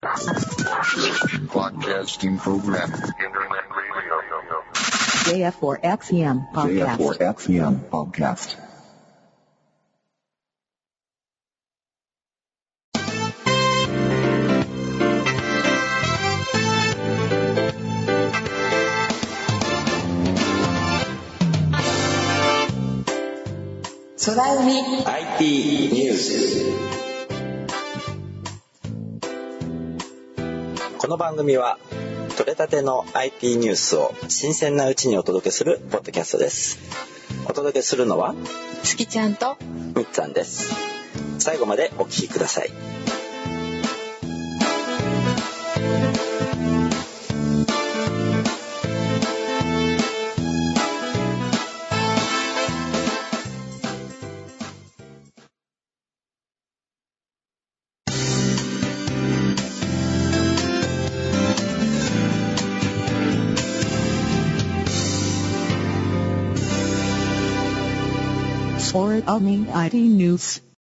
Broadcasting program. Internet radio. JF4XEM podcast. JF4XEM podcast. 空海 IT ニュース。この番組は取れたての IT ニュースを新鮮なうちにお届けするポッドキャストです。お届けするのは月ちゃんとみっつぁんです。最後までお聞きください。 Or IT News.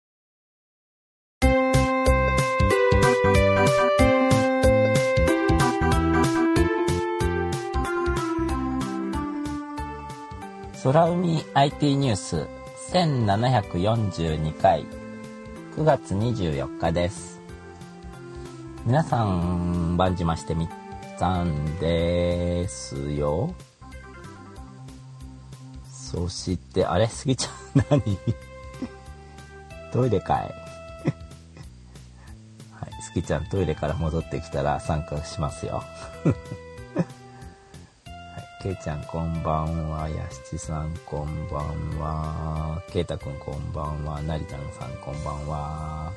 空海 IT ニュース1742回9月24日です。皆さん晩じましてみっつぁんですよ。そしてあれすぎちゃん何トイレかいはい、すぎちゃんトイレから戻ってきたら参加しますよけいちゃんこんばんは、やしちさんこんばんは、けいたくんこんばんは、なりちゃんさんこんばんは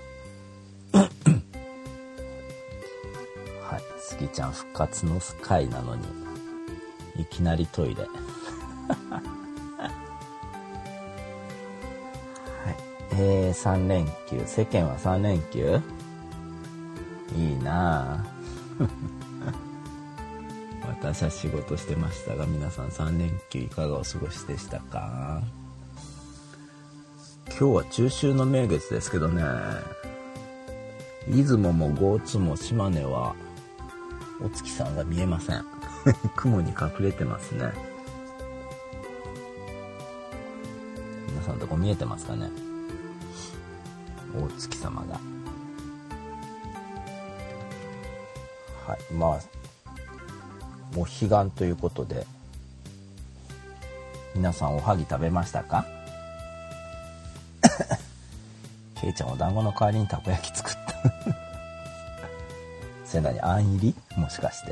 はい、すぎちゃん復活の回なのにいきなりトイレ3連休、世間は3連休いいなぁ私は仕事してましたが、皆さん3連休いかがお過ごしでしたか？今日は中秋の名月ですけどね、出雲も江津も島根はお月さんが見えません雲に隠れてますね。皆さんとこ見えてますかね、大月様が。はい、まあもう彼岸ということで、皆さんおはぎ食べましたか？けいちゃんお団子の代わりにたこ焼き作ったそれなにあん入りもしかして、はい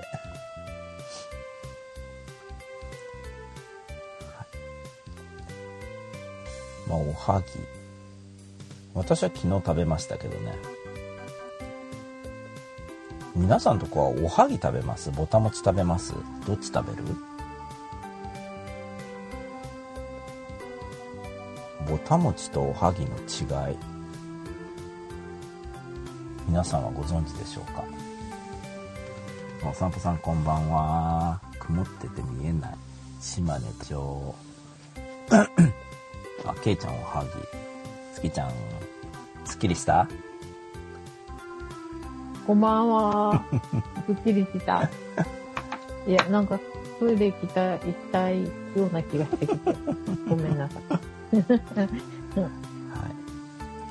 、まあおはぎ、私は昨日食べましたけどね。皆さんとこはおはぎ食べます？ぼたもち食べます？どっち食べる？ぼたもちとおはぎの違い、皆さんはご存知でしょうか？お散歩さんこんばんは。曇ってて見えない島根町あ、けいちゃんおはぎ、つきちゃんすっきりした？ こんばんは。すっきりした。いや、なんかトイレ行きたいような気がしてきて、ごめんなさい。はい。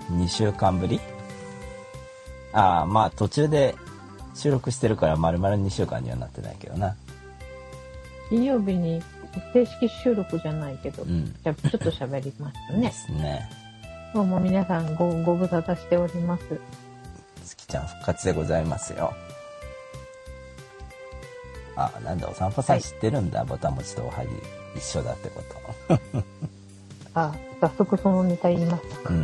2週間ぶり？まあ途中で収録してるから丸々2週間にはなってないけどな。 金曜日に正式収録じゃないけど、ちょっと喋りましたね。 ですね。 どうも皆さんご無沙汰しております。 つきちゃん復活でございますよ。なんだ、お散歩さん知ってるんだ、はい、ぼたもちとおはぎ一緒だってこと早速そのネタ言いましたか。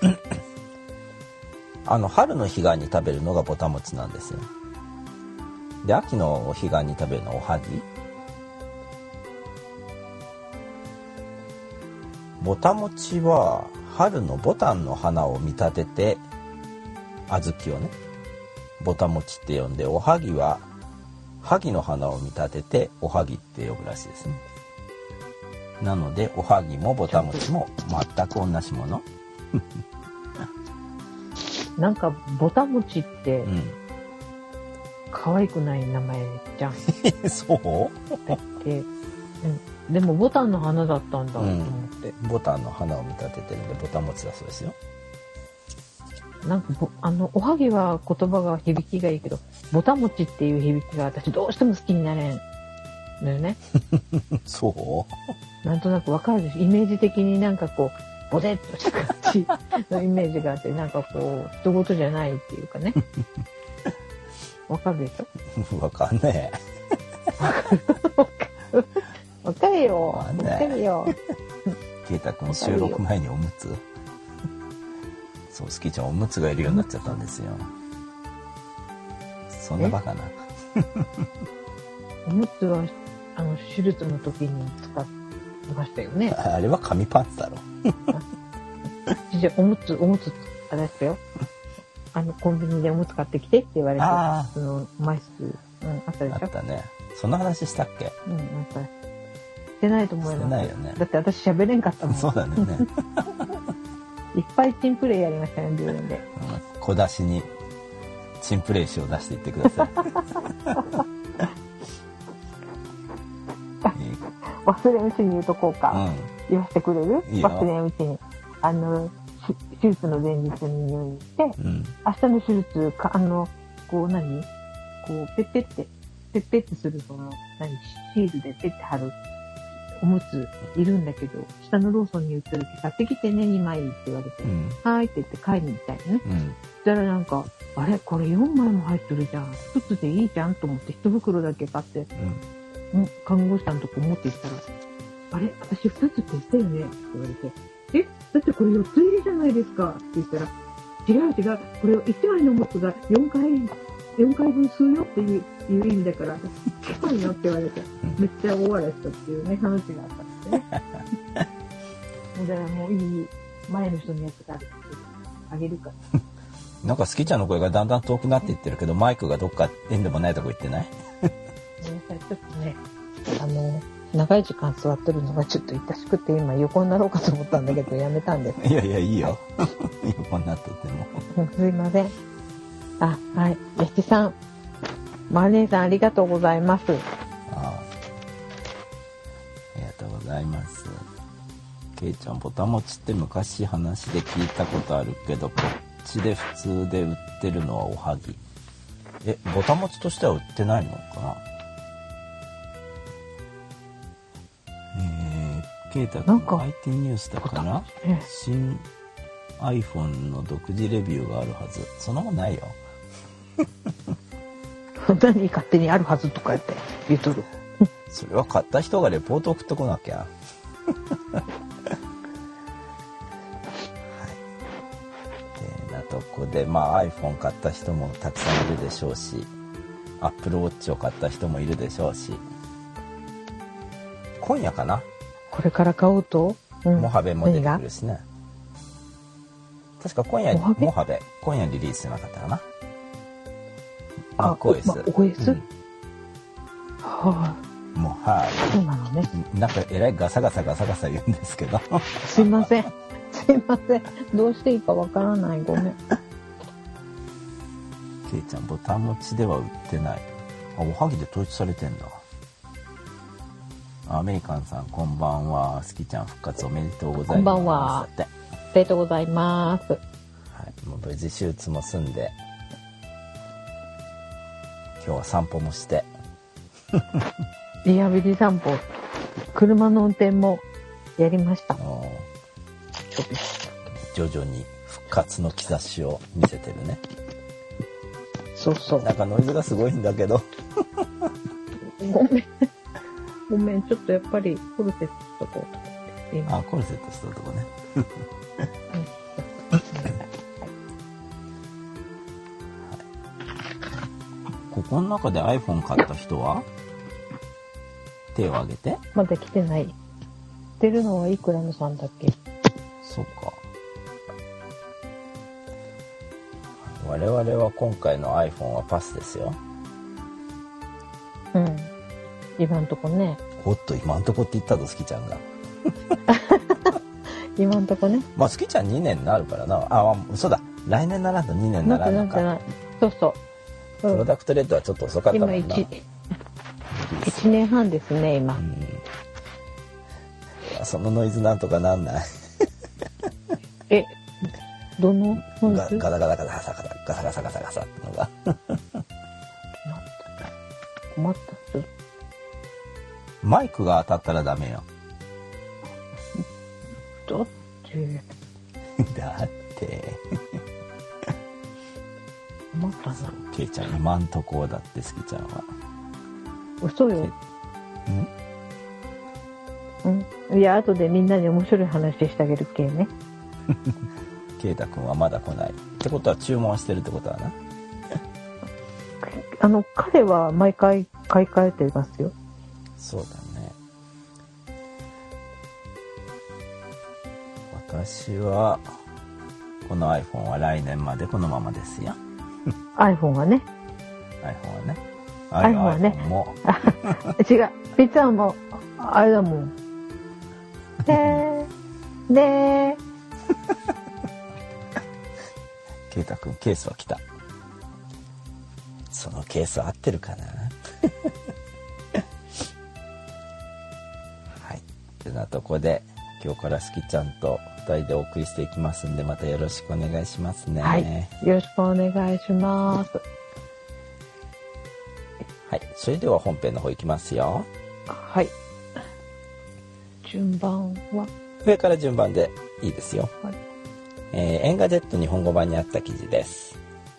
春の彼岸に食べるのがぼたもちなんですよ。で、秋の彼岸に食べるのはおはぎ。ぼたもちは春のぼたんの花を見立てて、小豆をねぼたもちって呼んで、おはぎは萩の花を見立てておはぎって呼ぶらしいですね。なのでおはぎもぼたもちも全く同じものなんかぼたもちって、 可愛くない名前じゃん。 そうだっけ、うん。でもボタンの花だったんだと思って。 ボタンの花を見立ててるんでボタン餅だそうですよ。 なんかおはぎは言葉が響きがいいけど、ボタン餅っていう響きが私どうしても好きになれんのよね。 そうなんとなくわかるでしょ。イメージ的になんかこう、ボテッとした感じのイメージがあって、なんかこう、人事じゃないっていうかね。わかるでしょ。 わかんねわかるよ。わわかんないかるよ。 ケイタ君収録前におむつそう、スキちゃんおむつがいるようになっちゃったんですよ。そんなバカな。 おむつは、手術の時に使ってましたよね。 あれは紙パンツだろ。 じゃあおむつ、あれですよ。コンビニでおむつ買ってきてって言われて、枚数、あったでしょ。 あったね。そんな話したっけ？ あった。してないと思います。 してないよね。 だって私喋れんかったもん。 そうだね。 いっぱいチンプレイやりましたね、病院で。 小出しにチンプレイ紙を出していってください。 忘れんうちに言うとこうか。言わせてくれる？ いいよ。 忘れんうちに。手術の前日に入院して、明日の手術か、こう何？こう、ペッペってするシールでペッて貼るおむついるんだけど、下のローソンに売ってるけ買ってきてね、2枚って言われて、はーいって言って買いに行ったよね。そしたらなんか、あれこれ4枚も入ってるじゃん。1つでいいじゃんと思って1袋だけ買って、看護師さんのとこ持って行ったら、あれ私2つって言ったよねって言われて、だってこれ4つ入りじゃないですかって言ったら、違う、これ1枚のおむつが4回分吸うよっていう意味だから、聞こえよって言われて、めっちゃ大笑いしたっていうね、話があったんですね。だからもういい、前の人のやつがあげるから。 なんかスキちゃんの声がだんだん遠くなっていってるけど、マイクがどっか縁でもないとこ行ってない？ ちょっとね、長い時間座ってるのがちょっと痛しくて今横になろうかと思ったんだけどやめたんです。 いやいいよ。横になってても。 すいません。はい。やちさん、マーネーさんありがとうございます。 ありがとうございます。ケイちゃん、ボタン餅って昔話で聞いたことあるけど、こっちで普通で売ってるのはおはぎ。ボタン餅としては売ってないのかな？ケイタ君 IT ニュースだから新 iPhone の独自レビューがあるはず。そんなもんないよ。 何勝手にあるはずとかって言うとる。 それは買った人がレポート送ってこなきゃ。はい。なとこでiPhone 買った人もたくさんいるでしょうし、Apple Watch を買った人もいるでしょうし、今夜かな。 これから買うと、 モハベも出てくるしね。確か今夜モハベ今夜リリースじゃなかったかな。 OS。OS？ もうそうなのね。 なんかえらいガサガサ言うんですけど。 すいません。どうしていいかわからない。ごめん。 ケイちゃん、ボタン持ちでは売ってない。おはぎで統一されてんだ。アメリカンさん、こんばんは。スキちゃん復活おめでとうございます。 こんばんは。ありがとうございます。 はい、もう無事手術も済んで、今日は散歩もして。 リハビリ散歩、車の運転もやりました。 徐々に復活の兆しを見せてるね。 そう。 なんかノイズがすごいんだけど。 ごめん、ちょっとやっぱりコルセットしとこうと思って。 コルセットしたとこね。ここの中で iPhone 買った人は手を挙げて。 まだ来てない。出るのはいくらのさんだっけ？ そうか。我々は今回の iPhone はパスですよ。 今んとこね。 おっと、今んとこって言ったぞ、スキちゃんが。 今んとこね。 スキちゃん2年になるからな。そうだ。来年ならんと2年にならんのか。 そう。 プロダクトレッドはちょっと遅かったもんな。 今1年半ですね今。 そのノイズなんとかなんない？ どのノイズ？ ガタガタガタガサガサガサガサガサガサってのが。 困ったっす。 マイクが当たったらダメよ。 だって困ったな。 ケイちゃん今んとこだってスキちゃんは。 嘘よ。いや後でみんなに面白い話してあげるけね。 ケイタ君はまだ来ないってことは注文してるってことはな。 彼は毎回買い替えてますよ。 そうだね。私はこの iPhone は来年までこのままですよ。 iPhone はね。 iPhone はね。も違う。ピッツァもあれだもん。ねケイタ君ケースは来た。そのケース合ってるかな。はい。てなとこで今日からスキちゃんと2人でお送りしていきますんで、またよろしくお願いしますね。 はい。よろしくお願いします。 はい。それでは本編の方行きますよ。 はい。順番は上から順番でいいですよ。 はい。 エンガジェット日本語版にあった記事です。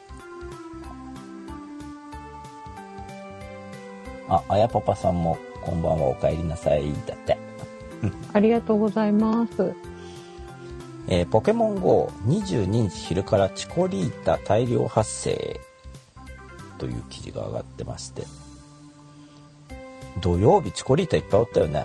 あやパパさんもこんばんはお帰りなさいだって。 ありがとうございます。 ポケモン GO22 日昼からチコリータ大量発生という記事が上がってまして、土曜日チコリータいっぱいおったよね。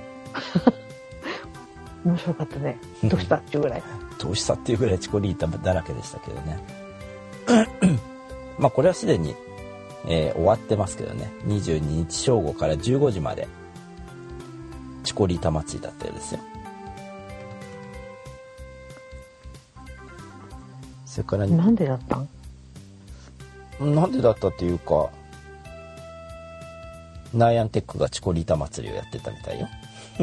面白かったね。どうしたっていうぐらい。 どうしたっていうぐらいチコリータだらけでしたけどね。まあこれはすでに、終わってますけどね。22日正午から15時までチコリータ祭りだったようですよ。それからなんでだったん？ なんでだったっていうか、ナイアンテックがチコリータ祭りをやってたみたいよ。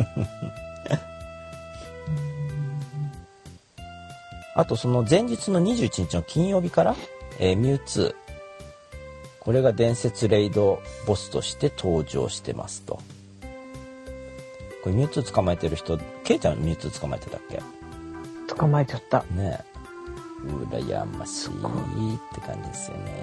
あとその前日の21日の金曜日から、ミュウツー、これが伝説レイドボスとして登場してますと。これミュウツー捕まえてる人、ケイちゃんミュウツー捕まえてたっけ？ 捕まえちゃった。 ねえ、羨ましいって感じですよね。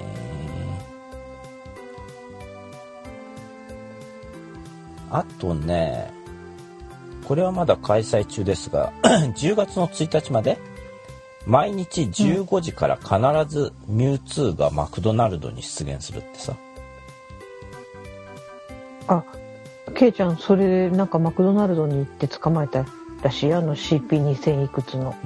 あとね、これはまだ開催中ですが10月の1日まで毎日15時から必ずミュウツーがマクドナルドに出現するってさ。 あ、ケイちゃんそれなんかマクドナルドに行って捕まえたらしい、CP2000 いくつの。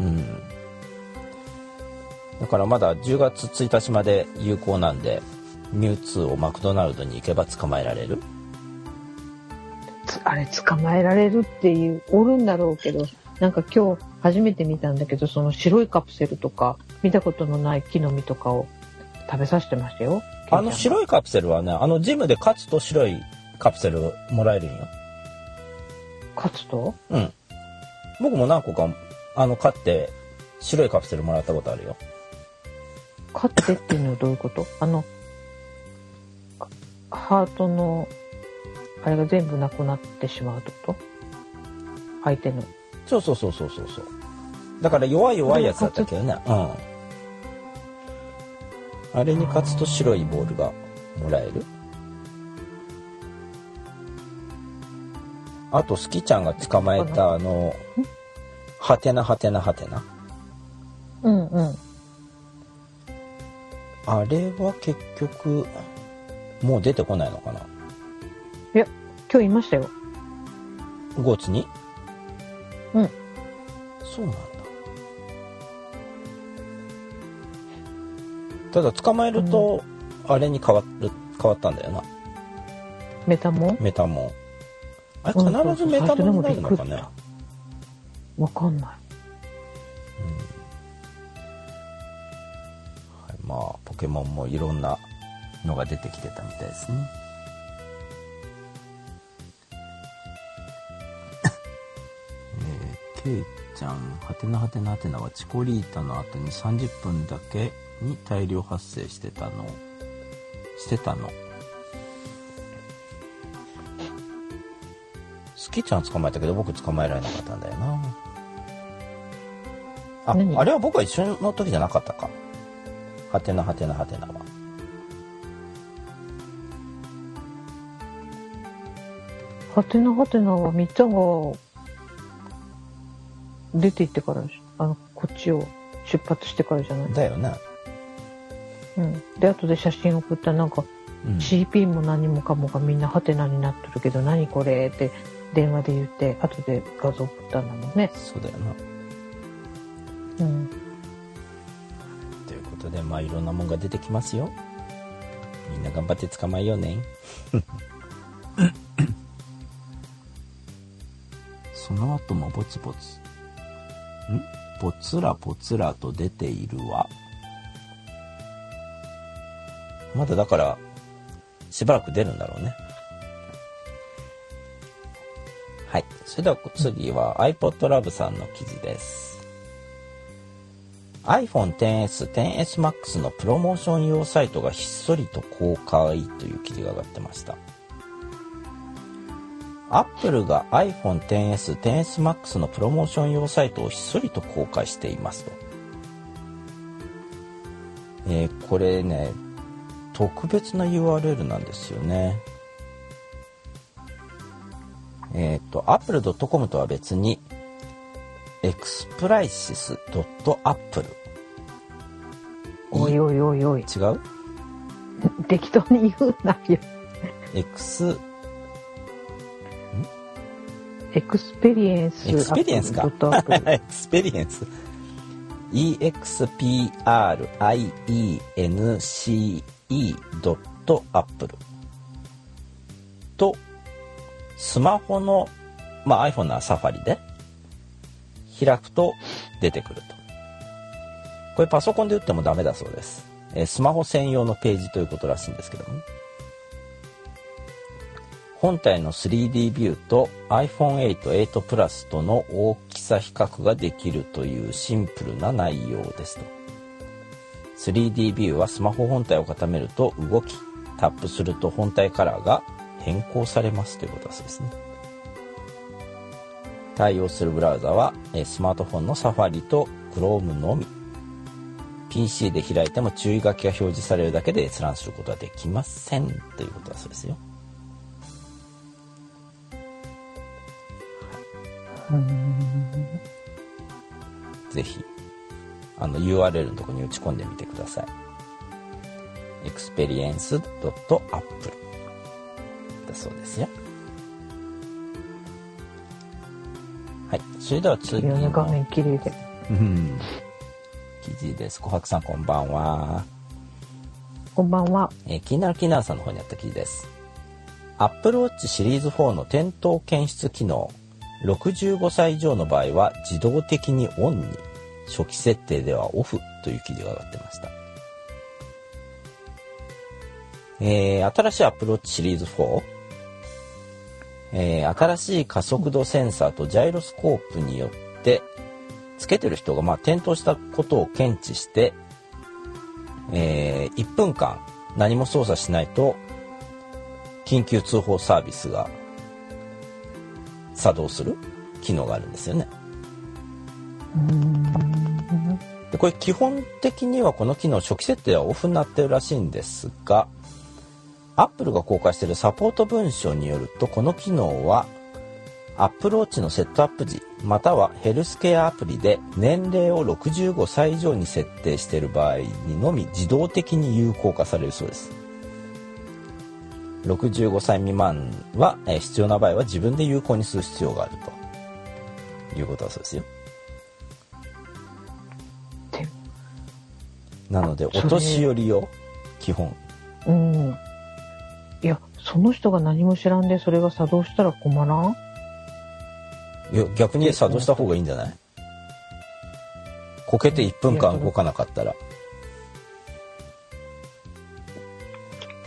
だからまだ10月1日まで有効なんで、ミュウツーをマクドナルドに行けば捕まえられる。 あれ捕まえられるっていうおるんだろうけど、なんか今日初めて見たんだけど、その白いカプセルとか見たことのない木の実とかを食べさせてましたよ。 白いカプセルはね、ジムでカツと白いカプセルもらえるんよ。 カツと？ うん。僕も何個か買って白いカプセルもらったことあるよ。 買ってっていうのはどういうこと？ハートのあれが全部なくなってしまうってこと？相手の。 そう。だから弱いやつだったけどね。あれに勝つと白いボールがもらえる。あとスキちゃんが捕まえたハテナ。あれは結局もう出てこないのかな。 いや今日いましたよ。 5月に？そうなんだ。ただ捕まえるとあれに変わったんだよな。 メタモン。 あれ必ずメタモンになるのかね。 わかんない。 はい、まあポケモンもいろんなのが出てきてたみたいですね。ケイちゃんはてなはてなはてなはチコリータの後に30分だけに大量発生してたの。スキちゃん捕まえたけど僕捕まえられなかったんだよな。あれは僕は一緒の時じゃなかったか。はてなはてなはてなは。 はてなはてなはみっちゃんが出て行ってからこっちを出発してからじゃないだよね。 うん。で後で写真送ったらなんか、CP も何もかもがみんなハテナになってるけど何これって電話で言って後で画像送ったんだもんね。 そうだよな。 うん。 ということでいろんなもんが出てきますよ。みんな頑張って捕まえようね。その後もぼつぼつぽつらぽつらと出ているわ。まだだからしばらく出るんだろうね。はい。それでは次は iPod Love さんの記事です。iPhone XS、XS Max のプロモーション用サイトがひっそりと公開という記事が上がってました。Apple が iPhone XS、XS Max のプロモーション用サイトをひっそりと公開していますと。これね、特別な URL なんですよね。apple.com とは別に exprices.apple。 おいおいおいおい。 違う？ 適当に言うなよ。エクスペリエンスか。エクスペリエンス。exprience.apple とスマホの、iPhone のサファリで開くと出てくると。これパソコンで打ってもダメだそうです。スマホ専用のページということらしいんですけども、ね、本体の 3D ビューと iPhone 8、8 Plus との大きさ比較ができるというシンプルな内容ですと。3D ビューはスマホ本体を固めると動き、タップすると本体カラーが変更されますということだそうですね。対応するブラウザはスマートフォンのサファリと Chrome のみ。PC で開いても注意書きが表示されるだけで閲覧することはできませんということだそうですよ。ぜひURL のところに打ち込んでみてください。experience.apple だそうですよ。はい。それでは次の画面綺麗で記事です。小白さんこんばんは。 こんばんは。 気になるさんの方にあった記事です。Apple Watch シリーズ4の転倒検出機能、65歳以上の場合は自動的にオンに、初期設定ではオフという記事が上がってました。新しい Apple Watch シリーズ4、新しい加速度センサーとジャイロスコープによってつけてる人が転倒したことを検知して、1分間何も操作しないと緊急通報サービスが作動する機能があるんですよね。でこれ基本的にはこの機能初期設定はオフになってるらしいんですが、Apple が公開しているサポート文書によると、この機能は Apple Watch のセットアップ時またはヘルスケアアプリで年齢を65歳以上に設定している場合にのみ自動的に有効化されるそうです。65歳未満は必要な場合は自分で有効にする必要があるということだそうですよ。なのでお年寄りよ基本。 いやその人が何も知らんでそれが作動したら困らん？ いや逆に作動した方がいいんじゃない？こけて1分間動かなかったら。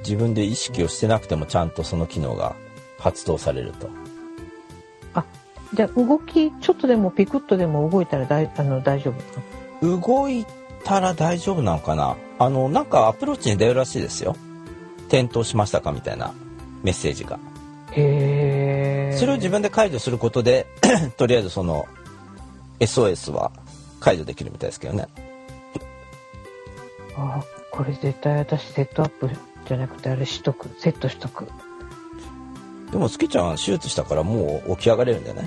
自分で意識をしてなくてもちゃんとその機能が発動されると。 じゃあ動きちょっとでもピクッとでも動いたら大丈夫？ 動いたら大丈夫なのかな。なんかアプローチに出るらしいですよ。転倒しましたかみたいなメッセージが。 へー。 それを自分で解除することでとりあえずその SOS は解除できるみたいですけどね。 これ絶対私セットアップじゃなくてあれセットしとく。 でもスキちゃん手術したからもう起き上がれるんじゃない？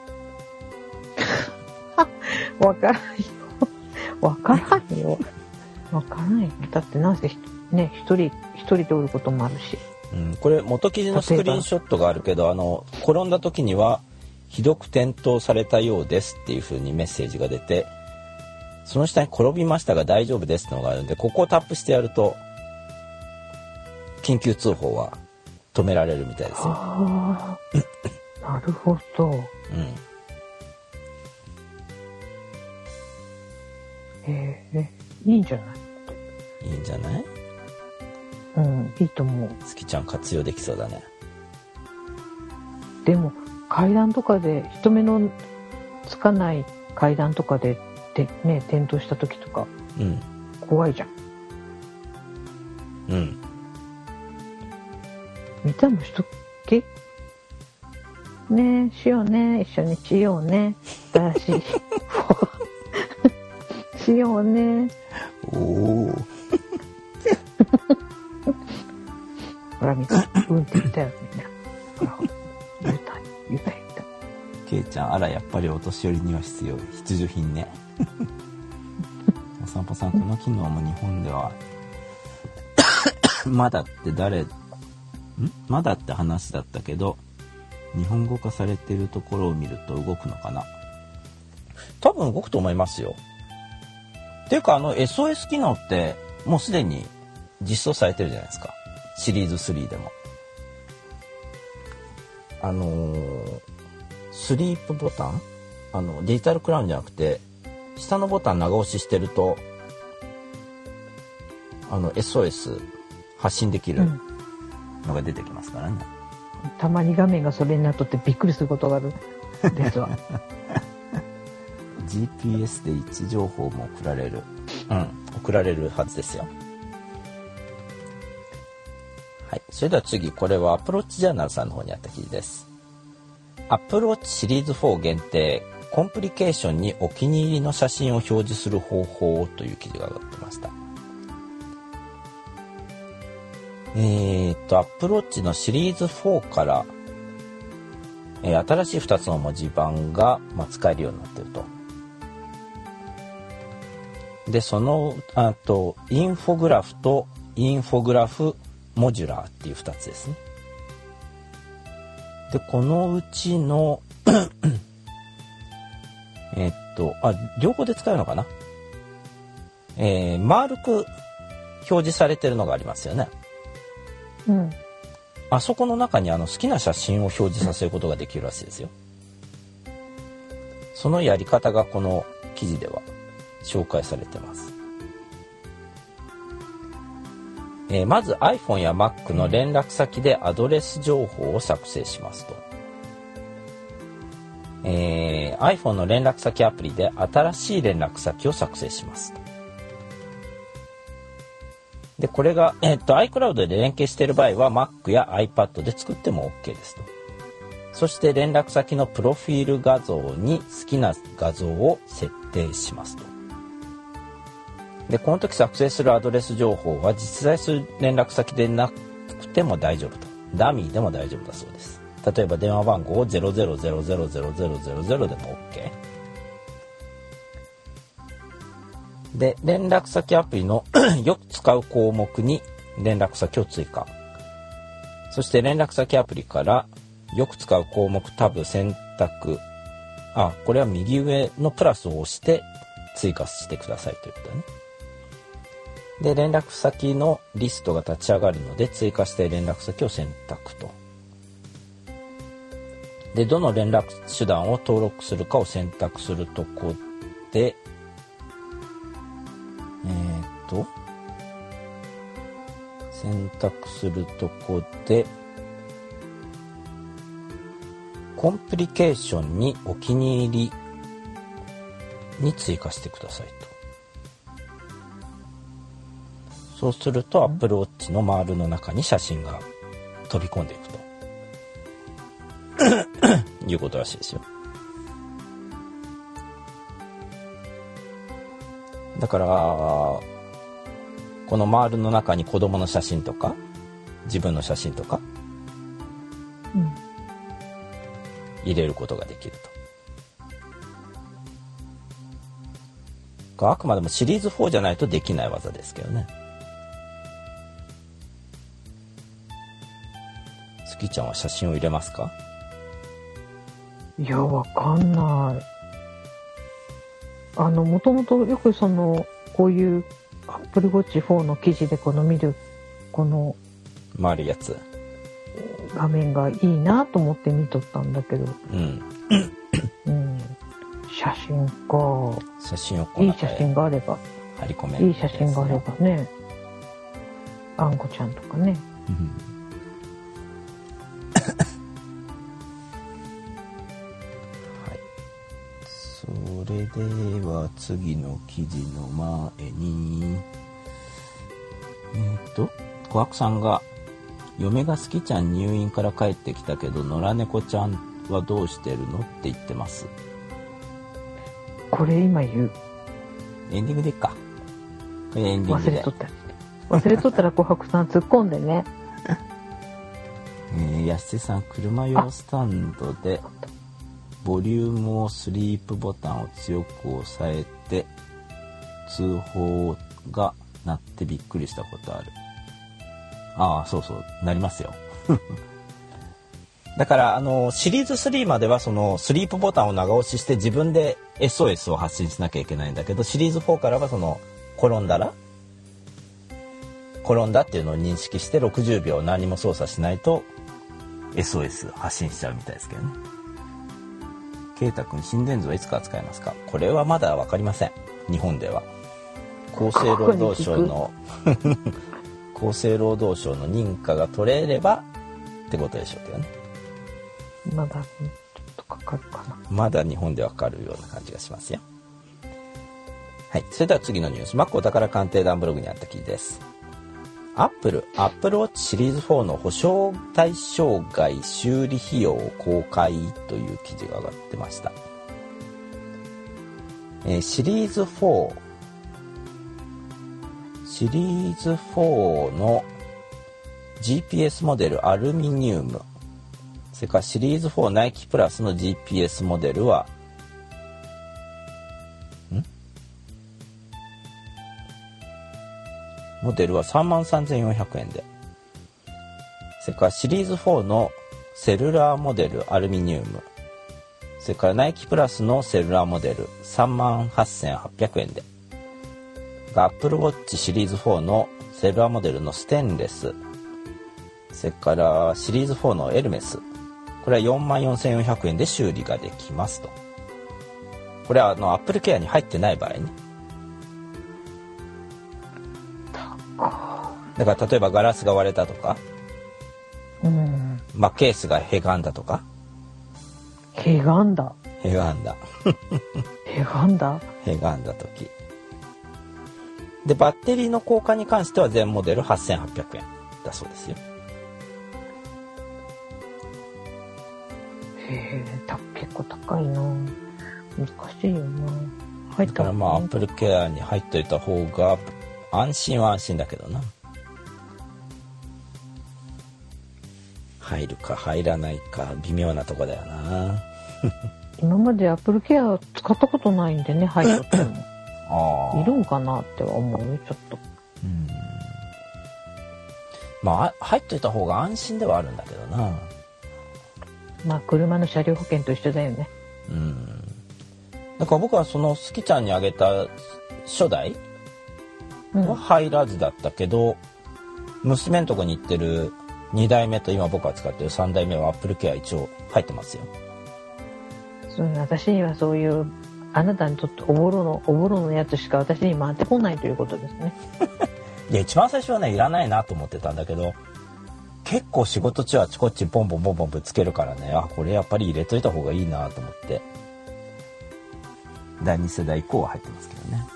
わからんよ。だってなんせね一人でおることもあるし。 これ元記事のスクリーンショットがあるけど転んだ時にはひどく転倒されたようですっていう風にメッセージが出て、その下に転びましたが大丈夫ですってのがあるんで、ここをタップしてやると緊急通報は止められるみたいですよ。 なるほど。いいんじゃない？ いいんじゃない？ いいと思う。 スキちゃん活用できそうだね。 でも階段とかで人目のつかない階段とかでね転倒した時とか、怖いじゃん。見たもしとけね、しようね、一緒にしようね、新しいしようね。ほら見た、って言ったよみんな。ほら言った。 ケイちゃん、あらやっぱりお年寄りには必需品ね。お散歩さん、この機能も日本ではまだって話だったけど、日本語化されてるところを見ると動くのかな。多分動くと思いますよ。っていうかSOS 機能ってもうすでに実装されてるじゃないですか。シリーズ3でも。スリープボタン、デジタルクラウンじゃなくて下のボタン長押ししてるとSOS 発信できるのが出てきますからね。 たまに画面がそれになっとってびっくりすることがあるですわ。 GPS で位置情報も送られるはずですよ。はい、それでは次、これはアプローチジャーナルさんの方にあった記事です。アプローチシリーズ4限定、コンプリケーションにお気に入りの写真を表示する方法という記事が上がってました。アプローチのシリーズ4から、新しい2つの文字盤が、使えるようになっていると。で、そのインフォグラフとインフォグラフモジュラーっていう2つですね。で、このうちの両方で使うのかな。丸く表示されてるのがありますよね。あそこの中に好きな写真を表示させることができるらしいですよ。そのやり方がこの記事では紹介されてます。まず iPhone や Mac の連絡先でアドレス情報を作成しますと。iPhone の連絡先アプリで新しい連絡先を作成しますと。で、これが、iCloud で連携している場合は Mac や iPad で作っても OK ですと。そして連絡先のプロフィール画像に好きな画像を設定しますと。で、この時作成するアドレス情報は実在する連絡先でなくても大丈夫と。ダミーでも大丈夫だそうです。例えば電話番号を00000000でも OK。で、連絡先アプリのよく使う項目に連絡先を追加。そして連絡先アプリからよく使う項目タブ選択。これは右上のプラスを押して追加してくださいということだね。で、連絡先のリストが立ち上がるので追加して連絡先を選択と。で、どの連絡手段を登録するかを選択するとこで、 選択するとこでコンプリケーションにお気に入りに追加してくださいと。そうすると Apple Watch のマールの中に写真が飛び込んでいくということらしいですよ。だからこのマールの中に子供の写真とか自分の写真とか入れることができると。あくまでもシリーズ4じゃないとできない技ですけどね。スキちゃんは写真を入れますか？ いや、わかんない。もともとよくこういう Apple Watch 4の記事で見る、 回るやつ。 画面がいいなと思って見とったんだけど。うん。写真か。 写真をいい写真があれば。 張り込める。 いい写真があればね。あんこちゃんとかね。 それでは次の記事の前に小悪さんが嫁が好きちゃん入院から帰ってきたけど野良猫ちゃんはどうしてるのって言ってます。 これ今言うエンディングでいっか。これエンディングで忘れとったら琥珀さん突っ込んでね。 安瀬さん車用スタンドでボリュームをスリープボタンを強く押さえて通報が鳴ってびっくりしたことある。ああ、そうそう、なりますよ。だからシリーズ3まではそのスリープボタンを長押しして自分で SOS を発信しなきゃいけないんだけど、シリーズ4からは転んだっていうのを認識して60秒何も操作しないと SOS 発信しちゃうみたいですけどね。ケイタ君、心電図はいつから使えますか？これはまだ分かりません。日本では厚生労働省の厚生労働省の認可が取れればってことでしょうけどね。 まだちょっとかかるかな。 まだ日本ではかかるような感じがしますよ。はい、それでは次のニュース。マックお宝鑑定団ブログにあった記事です。Apple Watch シリーズ4の保証対象外修理費用を公開という記事が上がってました。シリーズ4の GPS モデルアルミニウム、それからシリーズ4ナイキプラスの GPS モデルは33,400円で、それからシリーズ4のセルラーモデルアルミニウム、それからナイキプラスのセルラーモデル 38,800 円で、Apple Watch シリーズ4のセルラーモデルのステンレス、それからシリーズ4のエルメス、これは 44,400 円で修理ができますと。これはApple Care に入ってない場合ね。だから例えばガラスが割れたとか、ケースがへがんだとか。 へがんだ時で、バッテリーの交換に関しては全モデル 8,800 円だそうですよ。 結構高いな。難しいよな。 だからApple Care に入っといた方が安心は安心だけどな。入るか入らないか微妙なとこだよな。 今まで Apple Care 使ったことないんでね、入っとってもいるんかなっては思うよ、ちょっと。 入っといた方が安心ではあるんだけどな。 車の車両保険と一緒だよね。 だから僕はそのスキちゃんにあげた初代は入らずだったけど、娘のとこに行ってる2代目と今僕が使ってる3代目は Apple Care 一応入ってますよ。 私にはそういうあなたにとっておぼろのやつしか私に回ってこないということですね。 いや一番最初はねいらないなと思ってたんだけど、結構仕事中あちこちボンボンボンボンぶつけるからね、あこれやっぱり入れといた方がいいなと思って第2世代以降は入ってますけどね。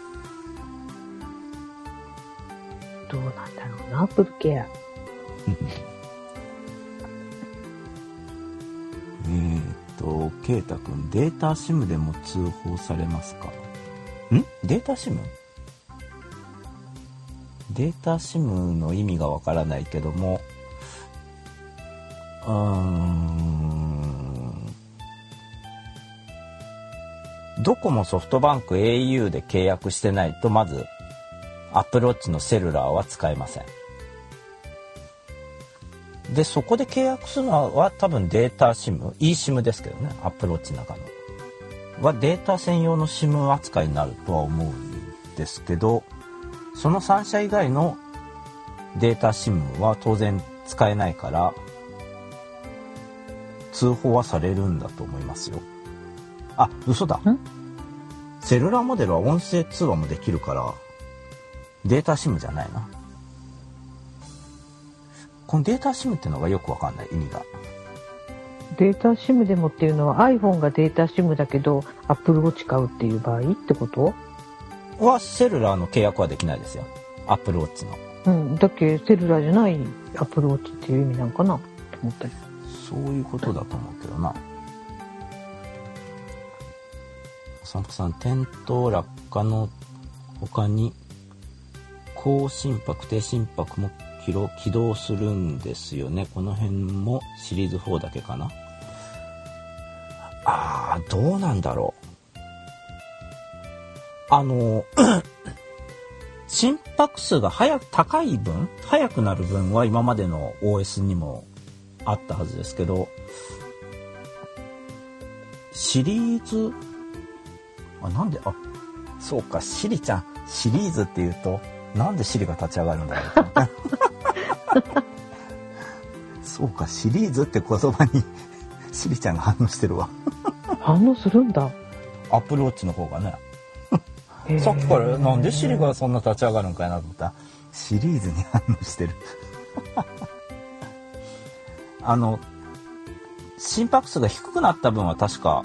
どうなんだろうな、アップルケア。 ケイタ君、データシムでも通報されますか？データシム？データシムの意味がわからないけども、ドコモ、ソフトバンク、au で契約してないとまずアップルウォッチのセルラーは使えません。でそこで契約するのは多分データシム、eSIM ですけどね、アップルウォッチの中のはデータ専用の SIM 扱いになるとは思うんですけど、その3社以外のデータ SIM は当然使えないから通報はされるんだと思いますよ。あ、嘘だ。セルラーモデルは音声通話もできるからデータ SIM じゃないな。このデータ SIM っていうのがよくわかんない、意味が。 データ SIM でもっていうのは iPhone がデータ SIM だけど Apple Watch 買うっていう場合ってことはセルラーの契約はできないですよ、Apple Watch の。 だっけセルラーじゃない Apple Watch っていう意味なんかなと思ったり。 そういうことだと思うけどな。お散歩さん、転倒落下の他に高心拍低心拍も起動するんですよね。この辺もシリーズ4だけかな。どうなんだろう。心拍数が高い分、速くなる分は今までの OS にもあったはずですけど、シリーズそうか、シリちゃんシリーズっていうとなんでシリが立ち上がるんだろうと思ってそうか、シリーズって言葉にシリちゃんが反応してるわ反応するんだ、 アップルウォッチの方がねさっきからなんでシリがそんな立ち上がるんかいなと思ったらシリーズに反応してる心拍数が低くなった分は確か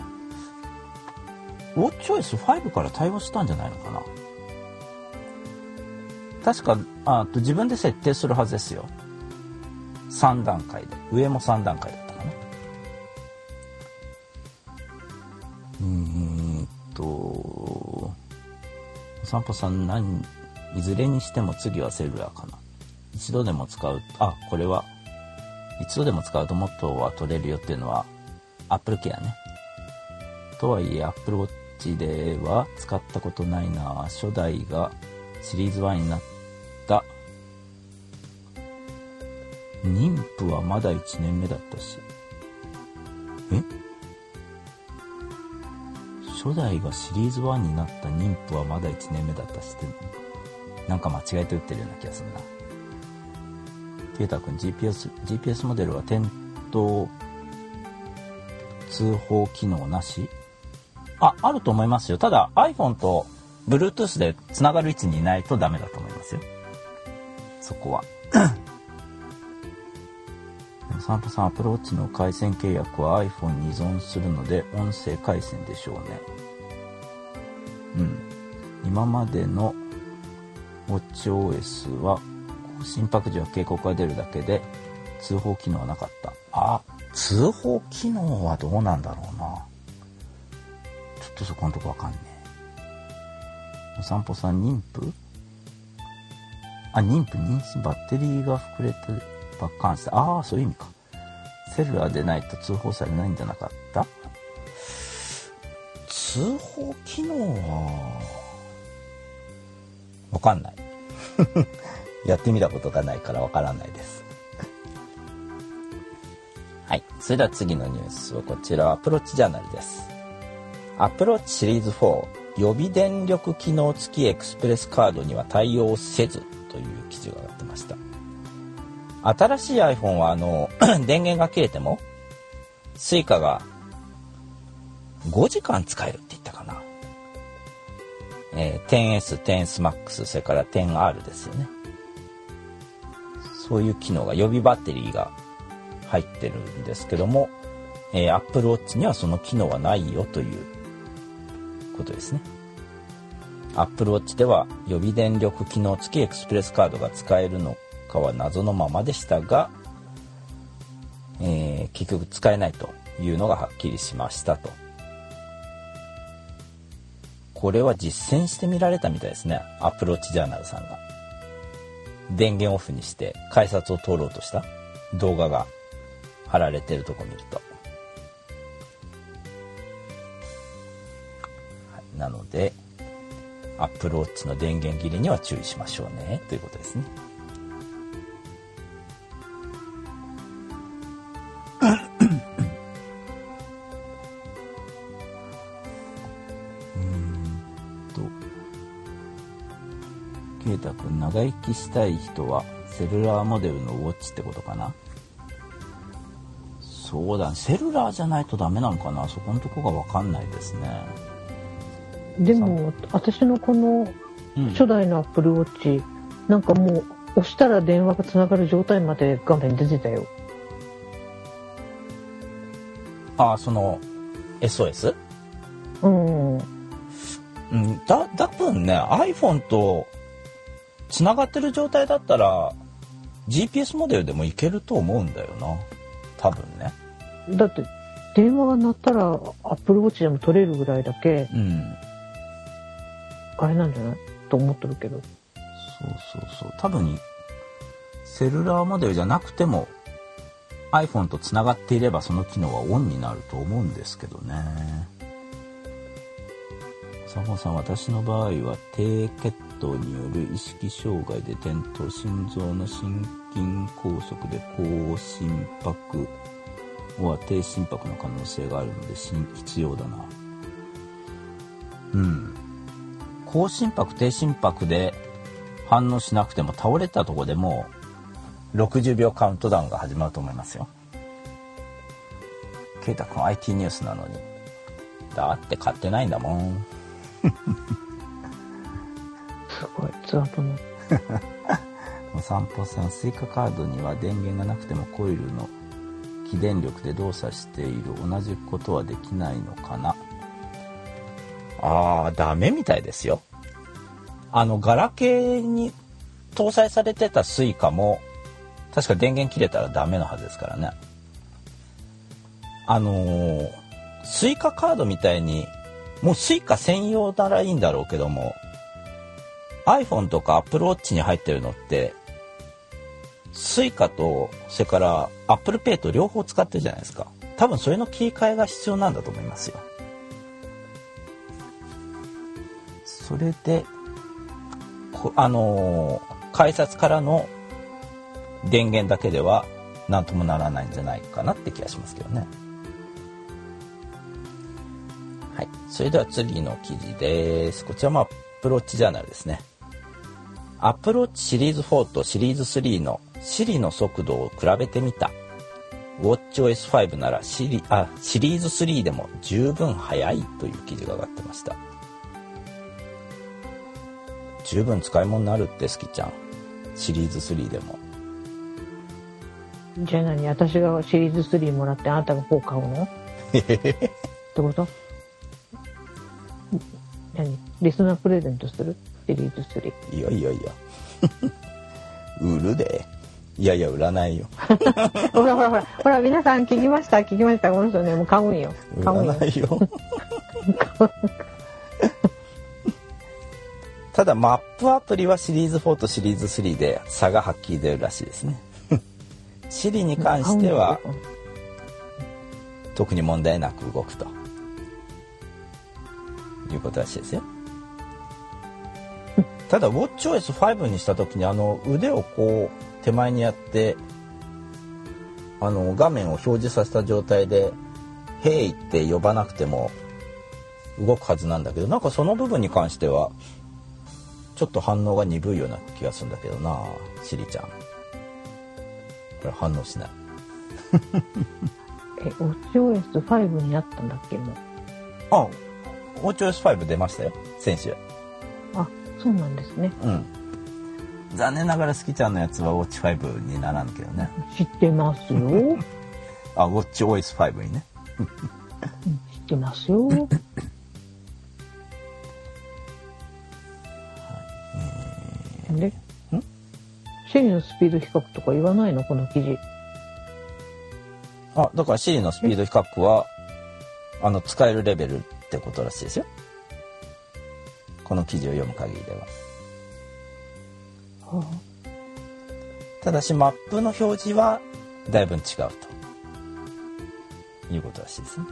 WatchOS5 から対応したんじゃないのかな。確か自分で設定するはずですよ。3段階で、上も3段階だったかな。お散歩さん、いずれにしても次はセルラーかな。一度でも使う、これは一度でも使うと元は取れるよっていうのは Apple Care ね。とはいえ Apple Watch では使ったことないな。初代がシリーズ1になった妊婦はまだ1年目だったし、初代がシリーズ1になった妊婦はまだ1年目だったしって、なんか間違えて打ってるような気がするな。ケイタ君、GPS モデルは転倒通報機能なし？あると思いますよ。ただ iPhone と Bluetooth でつながる位置にいないとダメだと思いますよ、そこは。散歩さん、アプローチの回線契約は iPhone に依存するので音声回線でしょうね。今までの WatchOS は心拍時は警告が出るだけで通報機能はなかった。通報機能はどうなんだろうな。ちょっとそこのとこわかんねえ。お散歩さん、妊婦妊娠、バッテリーが膨れてバッカーンして、そういう意味か。セルラーでないと通報されないんじゃなかった？通報機能はわかんないやってみたことがないからわからないですはい、それでは次のニュースはこちら、アプローチジャーナルです。アプローチシリーズ4、予備電力機能付きエクスプレスカードには対応せずという記事が上がってました。新しい iPhone は電源が切れても Suica が5時間使えるって言ったかな。10S、10S Max、それから 10R ですよね。 そういう機能が、予備バッテリーが入ってるんですけども、Apple Watch にはその機能はないよということですね。Apple Watch では予備電力機能付きエクスプレスカードが使えるのかは謎のままでしたが、結局使えないというのがはっきりしましたと。これは実践してみられたみたいですね。Apple Watch ジャーナルさんが電源オフにして改札を通ろうとした動画が貼られてるとこ見ると、はい、なのでApple Watch の電源切れには注意しましょうねということですね。ケイタ君、長生きしたい人はセルラーモデルのウォッチってことかな。そうだね、セルラーじゃないとダメなのかな、そこのとこが分かんないですね。 でも私のこの初代の Apple Watch、なんかもう押したら電話がつながる状態まで画面出てたよ。 ああ、その SOS？ うん、多分ね iPhone とつながってる状態だったら GPS モデルでもいけると思うんだよな、多分ね。 だって電話が鳴ったら Apple Watch でも取れるぐらいだけ、あれなんじゃないと思ってるけど。 そう多分セルラーモデルじゃなくても iPhone とつながっていればその機能はオンになると思うんですけどね。サボさん、私の場合は低血糖による意識障害で転倒、心臓の心筋梗塞で高心拍は低心拍の可能性があるので必要だな。高心拍低心拍で反応しなくても倒れたとこでも60秒カウントダウンが始まると思いますよ。ケイタ君 IT ニュースなのに、だって買ってないんだもん。 すごいツアーとのお散歩さん、スイカカードには電源がなくてもコイルの起電力で動作している、同じことはできないのかな。ダメみたいですよ。ガラケーに搭載されてたスイカも確か電源切れたらダメなはずですからね。スイカカードみたいにもうスイカ専用ならいいんだろうけども、 iPhone とか Apple Watch に入ってるのってスイカとそれから Apple Pay と両方使ってるじゃないですか。多分それの切り替えが必要なんだと思いますよ。それで改札からの電源だけでは何ともならないんじゃないかなって気がしますけどね。はい、それでは次の記事です。こちらも Apple Watch ジャーナルですね。Apple Watch シリーズ4とシリーズ3の Siri の速度を比べてみた。WatchOS5 ならシリーズ3でも十分速いという記事が上がってました。十分使い物になるってスキちゃん、シリーズ3でも。 じゃあ何、私がシリーズ3もらってあなたが4買うのってこと？何、リスナープレゼントする？シリーズ3。 いや売るで。いや売らないよ。 ほら皆さん聞きましたこの人ね、もう買うんよ。 売らないよ。ただマップアプリはシリーズ4とシリーズ3で差がはっきり出るらしいですね。Siri に関しては特に問題なく動くということらしいですよ。ただ WatchOS5 にした時に腕をこう手前にやって画面を表示させた状態で「Hey」って呼ばなくても動くはずなんだけど、なんかその部分に関してはちょっと反応が鈍いような気がするんだけどな、シリちゃん。これ反応しない。 WatchOS5 になったんだっけ、もう。 WatchOS5 出ましたよ、先週。 あ、そうなんですね。 残念ながらスキちゃんのやつはウォッチ5にならんけどね。 知ってますよ。 あ、ウォッチ OS5 にね。 知ってますよ。で、Siri のスピード比較とか言わないのこの記事。 あ、だから Siri のスピード比較は使えるレベルってことらしいですよ。この記事を読む限りでは。ただしマップの表示はだいぶ違うということらしいですね。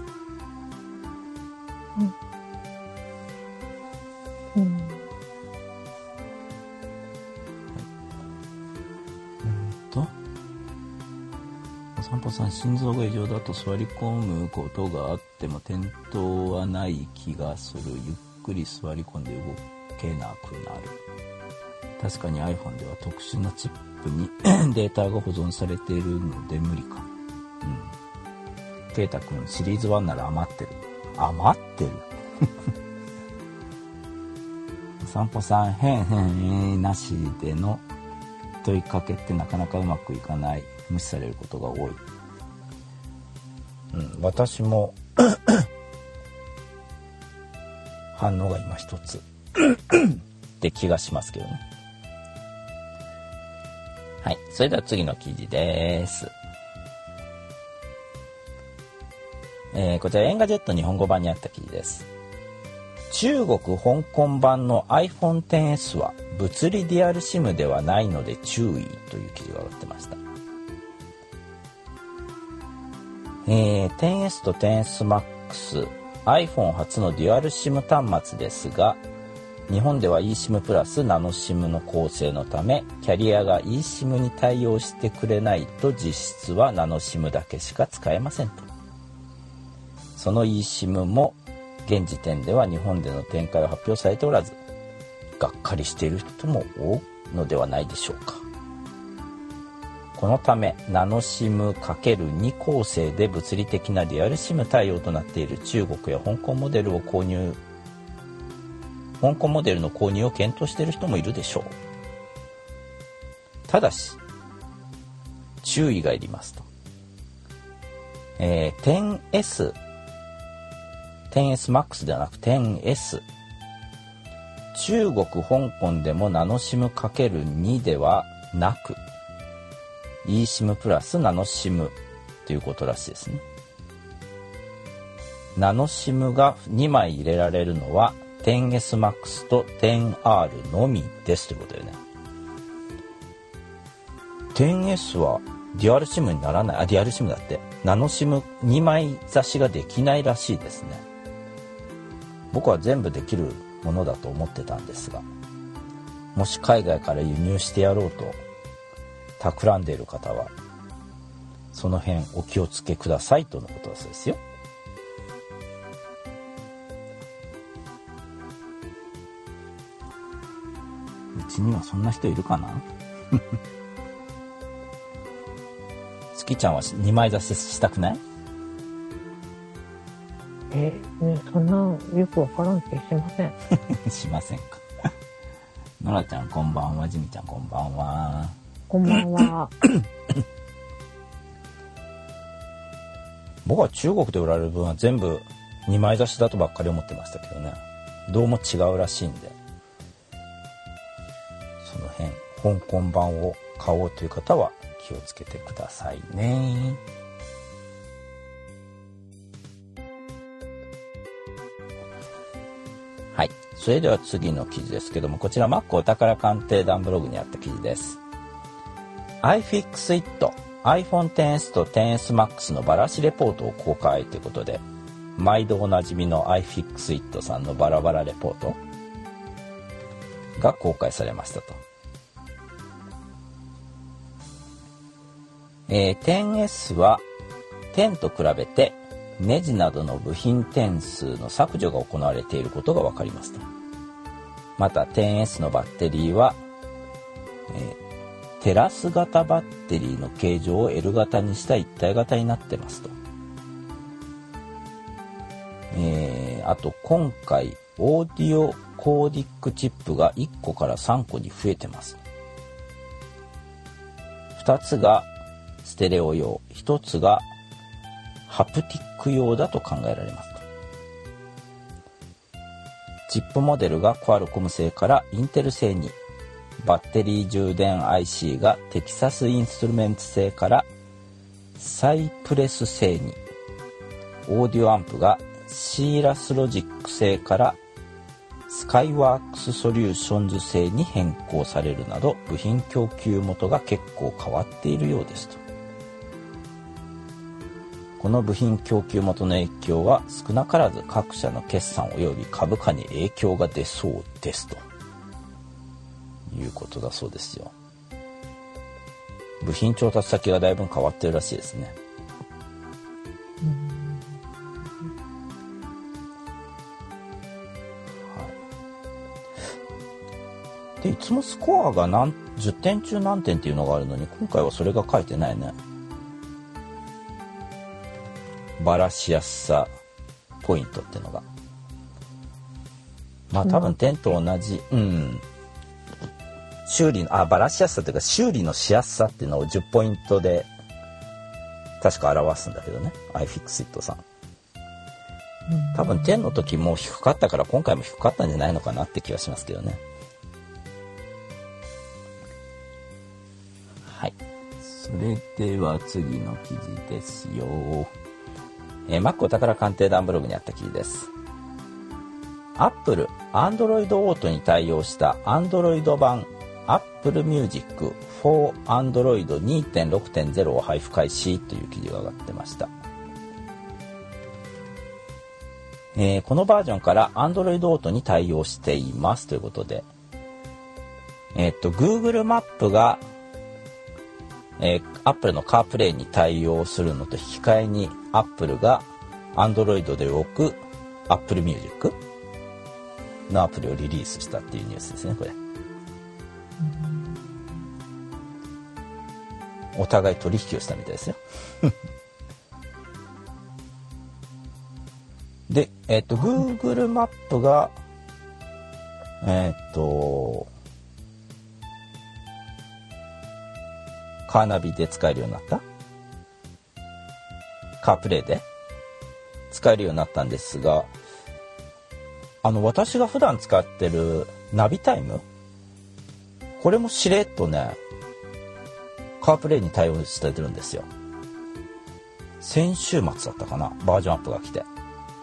お散歩さん、心臓が異常だと座り込むことがあっても転倒はない気がする。ゆっくり座り込んで動けなくなる。確かに iPhone では特殊なチップにデータが保存されているので無理か。ケイタ君、シリーズ1なら余ってる。余ってるお散歩さん、へんなしでの問いかけってなかなかうまくいかない。無視されることが多い。私も反応が今一つって気がしますけどね。はい、それでは次の記事です。こちらエンガジェット日本語版にあった記事です。中国香港版の iPhone XS は物理デュアル SIM ではないので注意という記事が載ってました。10S と 10S Max、iPhone 初のデュアル SIM 端末ですが、日本では eSIM プラスナノ SIM の構成のため、キャリアが eSIM に対応してくれないと実質はナノ SIM だけしか使えませんと。その eSIM も現時点では日本での展開は発表されておらず、がっかりしている人も多いのではないでしょうか。このためナノ SIM×2 構成で物理的なデュアル SIM 対応となっている中国や香港モデルの購入を検討している人もいるでしょう。ただし注意がいりますと。10S Max ではなく 10S、 中国香港でもナノ SIM×2 ではなくeSIM プラスナノ SIM ということらしいですね。ナノ SIM が2枚入れられるのは 10S Max と 10R のみですということでね。10S はデュアル SIM にならない。デュアル SIM だって。ナノ SIM2 枚差しができないらしいですね。僕は全部できるものだと思ってたんですが、もし海外から輸入してやろうと企んでいる方はその辺お気をつけくださいとのことだそうですよ。うちにはそんな人いるかな月ちゃんは2枚出ししたくない？ そんなよくわからん気しませんしませんかノラちゃんこんばんは。ジミちゃんこんばんは。 こんばんは僕は中国で売られる分は全部2枚出しだとばっかり思ってましたけどね。どうも違うらしいんで、その辺香港版を買おうという方は気をつけてくださいね。はい、それでは次の記事ですけども、こちら Mac お宝鑑定団ブログにあった記事です。iFixit iPhone XS と 10S Max のバラシレポートを公開ということで、毎度おなじみの iFixit さんのバラバラレポートが公開されましたと。10S は10と比べてネジなどの部品点数の削除が行われていることが分かりますと。また 10S のバッテリーは、テラス型バッテリーの形状を L 型にした一体型になってますと。あと今回オーディオコーディックチップが1個から3個に増えてます。 2つがステレオ用、1つがハプティック用だと考えられますと。チップモデルがクアルコム製からインテル製に、バッテリー充電 IC がテキサスインストゥルメンツ製からサイプレス製に、オーディオアンプがシーラスロジック製からスカイワークスソリューションズ製に変更されるなど、部品供給元が結構変わっているようですと。この部品供給元の影響は少なからず各社の決算及び株価に影響が出そうですということだそうですよ。部品調達先がだいぶ変わってるらしいですね。でいつもスコアが10点中何点っていうのがあるのに、今回はそれが書いてないね。バラしやすさポイントっていうのが、まあ多分点と同じ、修理のバラしやすさというか修理のしやすさっていうのを10ポイントで確か表すんだけどね、iFixit さん。多分点の時も低かったから今回も低かったんじゃないのかなって気がしますけどね。はい、それでは次の記事ですよ。Mac お宝鑑定団ブログにあった記事です。Apple Android Auto に対応した Android 版 Apple Music for Android 2.6.0 を配布開始という記事が上がってました。このバージョンから Android Auto に対応していますということで、Google マップがApple の CarPlay に対応するのと引き換えに Apple が Android で動く Apple Music のアプリをリリースしたっていうニュースですね、これ。お互い取引をしたみたいですよ。で、Google マップがカーナビで使えるようになった？カープレイで使えるようになったんですが、私が普段使ってるナビタイム、これもしれっとね、カープレイに対応してるんですよ。先週末だったかな、バージョンアップが来て。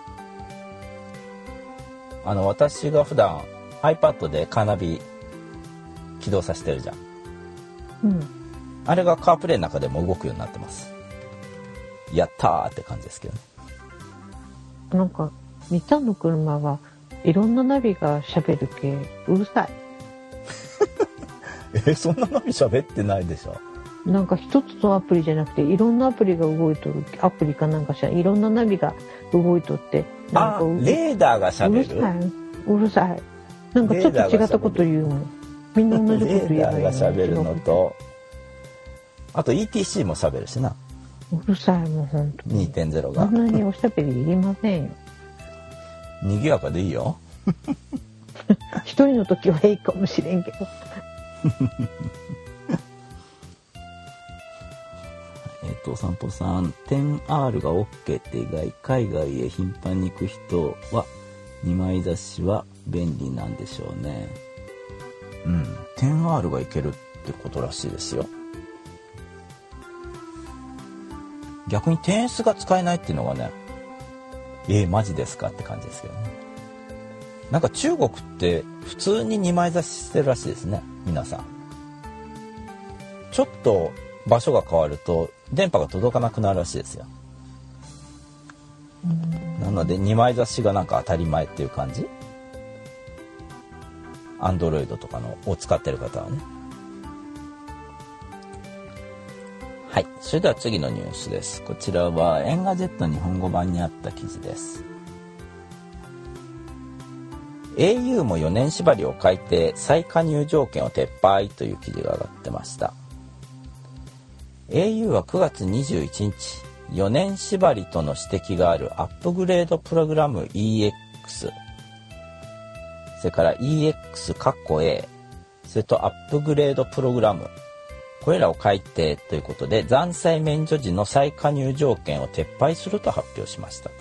私が普段 iPad でカーナビ起動させてるじゃん。あれがカープレイの中でも動くようになってます。やったーって感じですけどね。 なんかみっちゃんの車はいろんなナビが喋る系うるさい。 そんなナビ喋ってないでしょ。 なんか一つのアプリじゃなくていろんなアプリが動いとる、アプリかなんかしらいろんなナビが動いとって、なんかレーダーが喋る。 うるさい。なんかちょっと違ったこと言うもん。みんな同じこと言えばいいの。 レーダーが喋るのと、あと ETC も喋るしな。 うるさい、もう本当に 2.0 が。 そんなにおしゃべりいりませんよ。 賑やかでいいよ。 一人の時はいいかもしれんけど。 お散歩さん、10R が OK って海外へ頻繁に行く人は2枚雑誌は便利なんでしょうね。10R がいけるってことらしいですよ。逆に 10S が使えないっていうのがね、マジですかって感じですけどね。なんか中国って普通に2枚雑誌してるらしいですね、皆さん。ちょっと場所が変わると電波が届かなくなるらしいですよ。なので2枚雑誌がなんか当たり前っていう感じ。Android とかのを使ってる方はね。はい、それでは次のニュースです。こちらはエンガジェット日本語版にあった記事です。au も4年縛りを改定、再加入条件を撤廃という記事が上がってました。au は9月21日、4年縛りとの指摘があるアップグレードプログラム EX、それから EX（A）、それとアップグレードプログラムこれらを改定ということで、残債免除時の再加入条件を撤廃すると発表しました。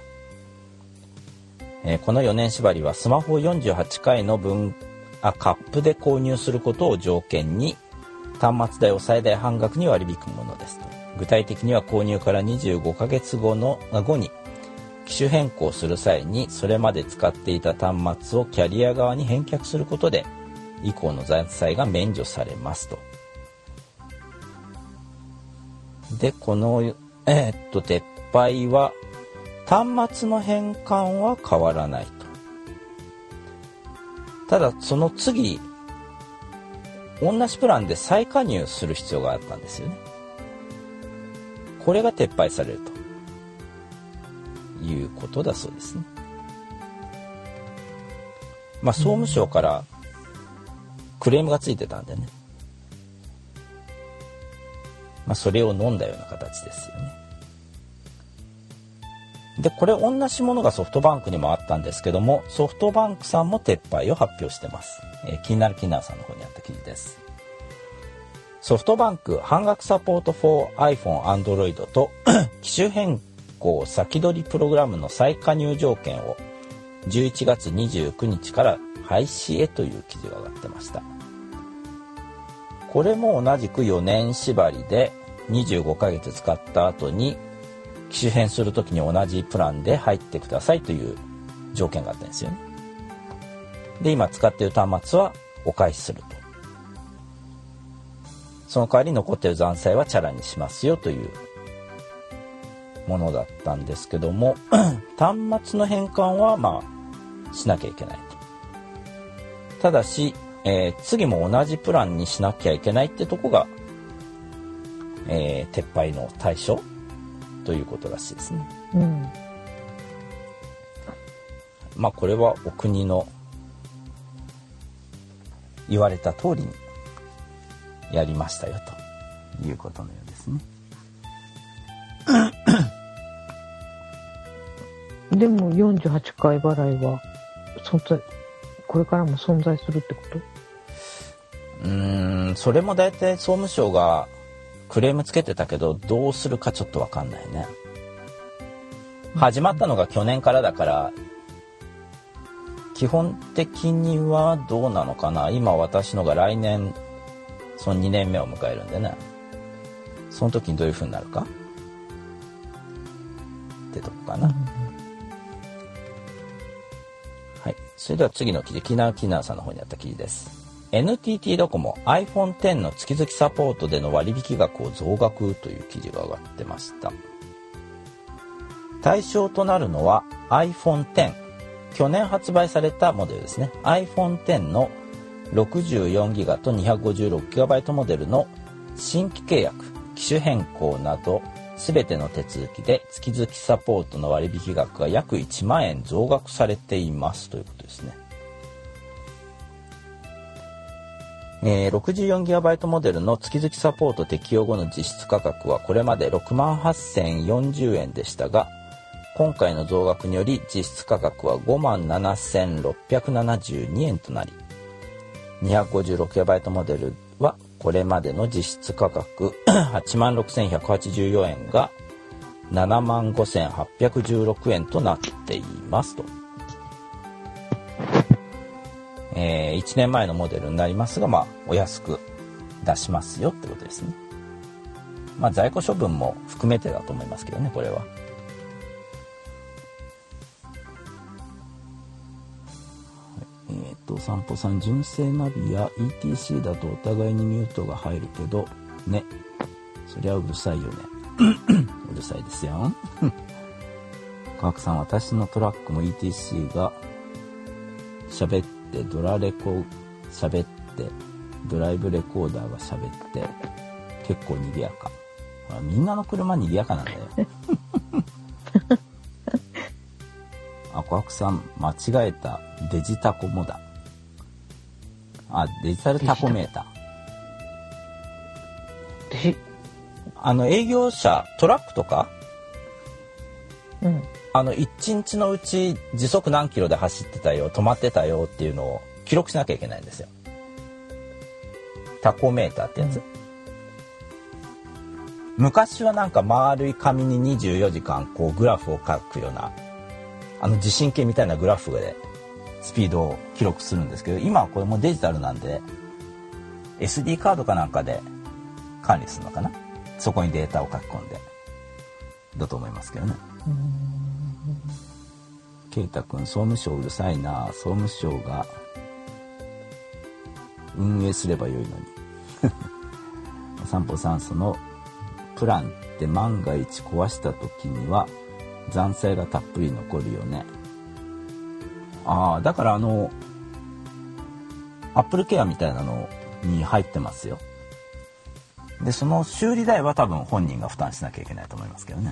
この4年縛りはスマホを48回のカップで購入することを条件に端末代を最大半額に割り引くものですと。具体的には購入から25ヶ月後に機種変更する際にそれまで使っていた端末をキャリア側に返却することで以降の残債が免除されますと。で、この、撤廃は端末の返還は変わらないと。ただその次、同じプランで再加入する必要があったんですよね。これが撤廃されるということだそうですね。総務省からクレームがついてたんでね。それを飲んだような形ですよね。で、これ同じものがソフトバンクにもあったんですけども、ソフトバンクさんも撤廃を発表してます。気になるキナーさんの方にあった記事です。ソフトバンク半額サポート for iPhone、Android と機種変更先取りプログラムの再加入条件を11月29日から廃止へという記事が上がってました。これも同じく4年縛りで25ヶ月使った後に機種変するときに同じプランで入ってくださいという条件があったんですよね。で、今使っている端末はお返しすると。その代わり残っている残債はチャラにしますよというものだったんですけども、端末の返還はしなきゃいけないと。ただし、次も同じプランにしなきゃいけないってとこが、撤廃の対象ということらしいですね。これはお国の言われた通りにやりましたよということのようですね。 でも48回払いはこれからも存在するってこと？ それも大体総務省がクレームつけてたけど、どうするかちょっと分かんないね。始まったのが去年からだから基本的にはどうなのかな。今私のが来年その2年目を迎えるんでね、その時にどういう風になるかってとこかな。はい、それでは次の記事、キナーさんの方にあった記事です。NTT ドコモ iPhone X の月々サポートでの割引額を増額という記事が上がってました。対象となるのは iPhone X、去年発売されたモデルですね。iPhone X の 64GB と 256GB モデルの新規契約、機種変更など全ての手続きで月々サポートの割引額が約1万円増額されていますということですね。64GB モデルの月々サポート適用後の実質価格はこれまで68,040円でしたが、今回の増額により実質価格は57,672円となり、256GB モデルはこれまでの実質価格86,184円が75,816円となっていますと。1年前のモデルになりますが、お安く出しますよってことですね。在庫処分も含めてだと思いますけどね、これは。散歩さん、純正ナビや ETC だとお互いにミュートが入るけどね、そりゃうるさいよね。うるさいですよ。川久さん、私のトラックも ETC が喋ってドラレコ喋ってドライブレコーダーが喋って結構賑やか。みんなの車賑やかなんだよ。川久さん、間違えた。デジタコモだ。デジタルタコメーター。営業車、トラックとか、1日のうち時速何キロで走ってたよ、止まってたよっていうのを記録しなきゃいけないんですよ。タコメーターってやつ。 昔はなんか丸い紙に24時間こうグラフを書くような地震計みたいなグラフでスピードを記録するんですけど、今はこれもデジタルなんで SD カードかなんかで管理するのかな。そこにデータを書き込んでだと思いますけどね。ケイタ君、総務省うるさいな。総務省が運営すればよいのに散歩酸素のプランって万が一壊した時には残債がたっぷり残るよね。だからアップルケアみたいなのに入ってますよ。でその修理代は多分本人が負担しなきゃいけないと思いますけどね。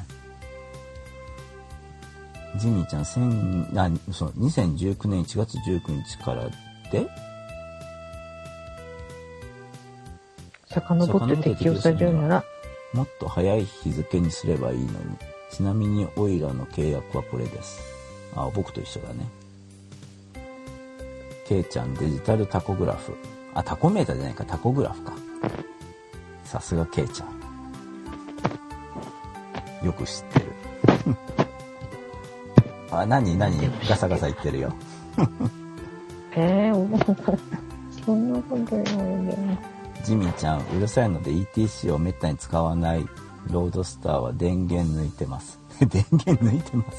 ジミーちゃん2019年1月19日からで遡って適用されるならもっと早い日付にすればいいのに。ちなみにオイラの契約はこれです。僕と一緒だね。ケイちゃん、デジタルタコグラフ。タコメーターじゃないか、タコグラフか。さすがケイちゃん。よく知ってる。何ガサガサ言ってるよ。 そんなこと言わないで。 ジミーちゃん、うるさいので ETC をめったに使わないロードスターは電源抜いてます。電源抜いてます。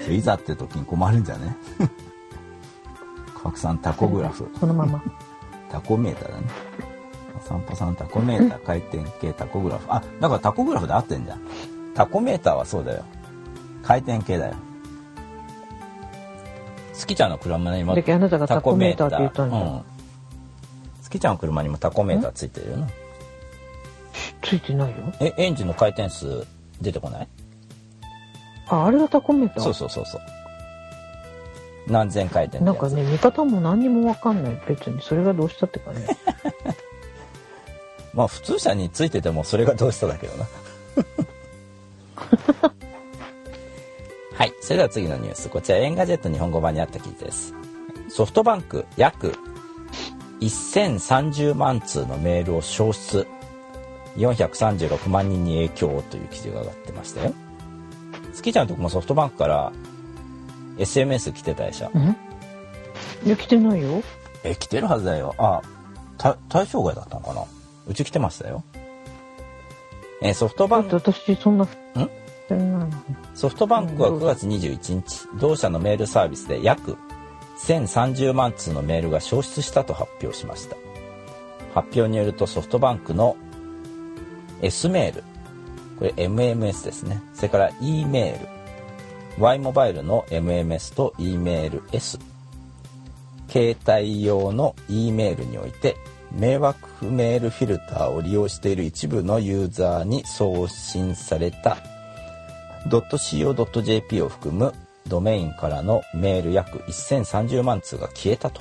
いざって時に困るんじゃね。拡散タコグラフ。 そのまま。 タコメーターだね。散歩さんタコメーター、回転系タコグラフ。だからタコグラフで合ってんじゃん。タコメーターはそうだよ。回転系だよ。スキちゃんの車にもあなたがタコメーターって言ったんだ。 スキちゃんの車にもタコメーターついてるよな。 ついてないよ。 エンジンの回転数出てこない？ あれがタコメーター？ そう。何千回転ってやつ。 なんかね、見方も何にもわかんない。別にそれがどうしたってかね。 普通車についててもそれがどうしただけどな。はい、それでは次のニュース。こちらエンガジェット日本語版にあった記事です。ソフトバンク約1030万通のメールを消失、436万人に影響という記事が上がってましたよ。スキちゃんのとこもソフトバンクから SMS 来てたでしょ。 いや来てないよ。 来てるはずだよ。対象外だったのかな。うち来てましたよ。ソフトバンク。 私そんな。 ソフトバンクは9月21日、同社のメールサービスで約1030万通のメールが消失したと発表しました。発表によるとソフトバンクの S メール、これ MMS ですね。それから E メール、Y モバイルの MMS と E メール S、携帯用の E メールにおいて迷惑メールフィルターを利用している一部のユーザーに送信された.co.jp を含むドメインからのメール約1030万通が消えたと。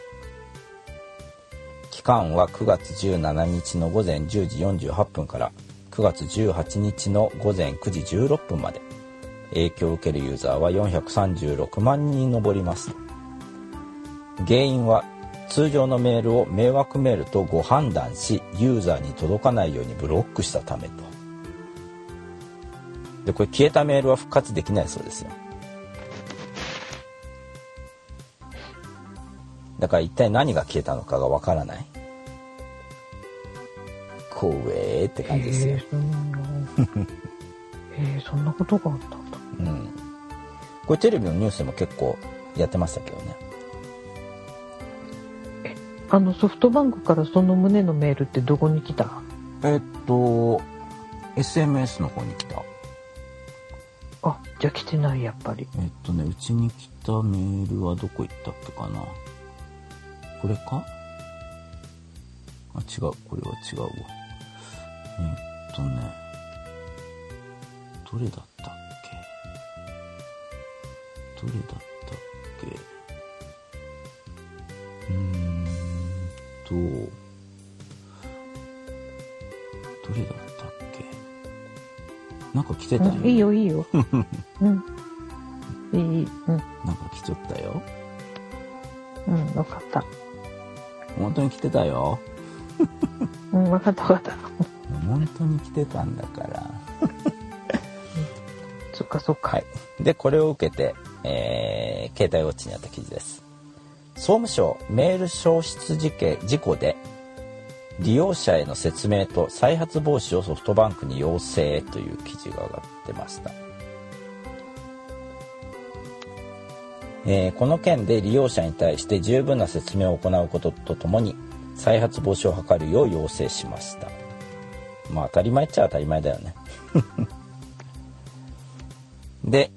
期間は9月17日の午前10時48分から9月18日の午前9時16分まで。影響を受けるユーザーは436万人に上ります。原因は通常のメールを迷惑メールとご判断し、ユーザーに届かないようにブロックしたためと。で、これ消えたメールは復活できないそうですよ。だから一体何が消えたのかがわからない。怖えって感じですよ。 そんなことがあったんだ。 これテレビのニュースでも結構やってましたけどね。 ソフトバンクからその旨のメールってどこに来た？ SMS の方に来た。 じゃあ来てない、やっぱり。 うちに来たメールはどこ行ったっけかな。これか？違う、これは違うわ。どれだったっけ？どれだったっけ？どれだったっけ？なんか来てたよ。 いいよ。いい。 なんか来ちゃったよ。 わかった。 本当に来てたよ。 うん、分かった分かった。 本当に来てたんだから。 そっかそっか。 はい。で、これを受けて、携帯ウォッチにあった記事です。総務省メール消失事故で利用者への説明と再発防止をソフトバンクに要請という記事が上がってました。この件で利用者に対して十分な説明を行うこととともに再発防止を図るよう要請しました。まあ当たり前っちゃ当たり前だよね。で、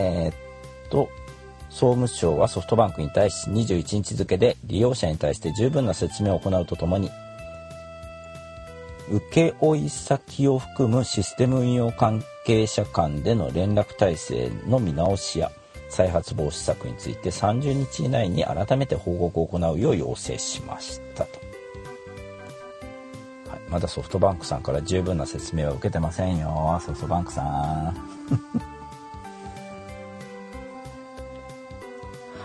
総務省はソフトバンクに対し21日付で利用者に対して十分な説明を行うとともに請負先を含むシステム運用関係者間での連絡体制の見直しや再発防止策について30日以内に改めて報告を行うよう要請しましたと。はい、まだソフトバンクさんから十分な説明は受けてませんよ、ソフトバンクさん。はい、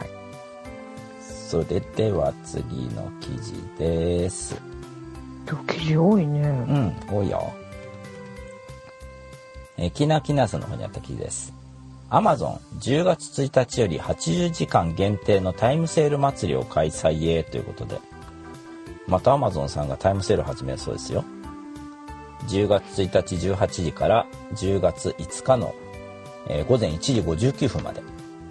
それでは次の記事です。 記事多いね。 うん、多いよ。きなさんの方にあった記事です。Amazon 10月1日より80時間限定のタイムセール祭りを開催へということで、また Amazon さんがタイムセールを始めるそうですよ。10月1日18時から10月5日の、午前1時59分まで。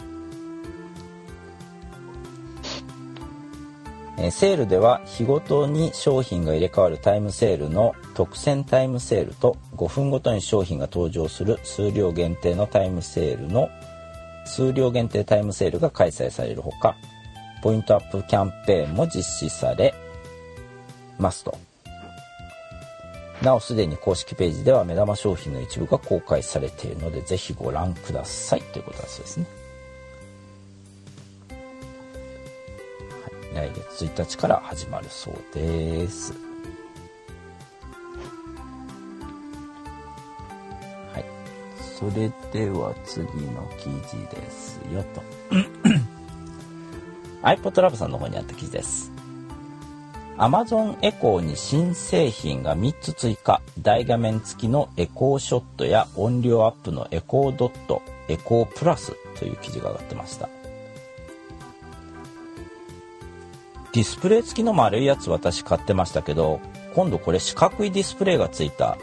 セールでは日ごとに商品が入れ替わるタイムセールの特選タイムセールと5分ごとに商品が登場する数量限定のタイムセールの数量限定タイムセールが開催されるほか、ポイントアップキャンペーンも実施されますと。なおすでに公式ページでは目玉商品の一部が公開されているのでぜひご覧くださいということだそうですね。来月1日から始まるそうです。はい。それでは次の記事ですよと。iPodLab さんの方にあった記事です。Amazon エコーに新製品が3つ追加。大画面付きのエコーショットや音量アップのエコードット、エコープラスという記事が上がってました。ディスプレイ付きの丸いやつ私買ってましたけど、今度これ四角いディスプレイがついた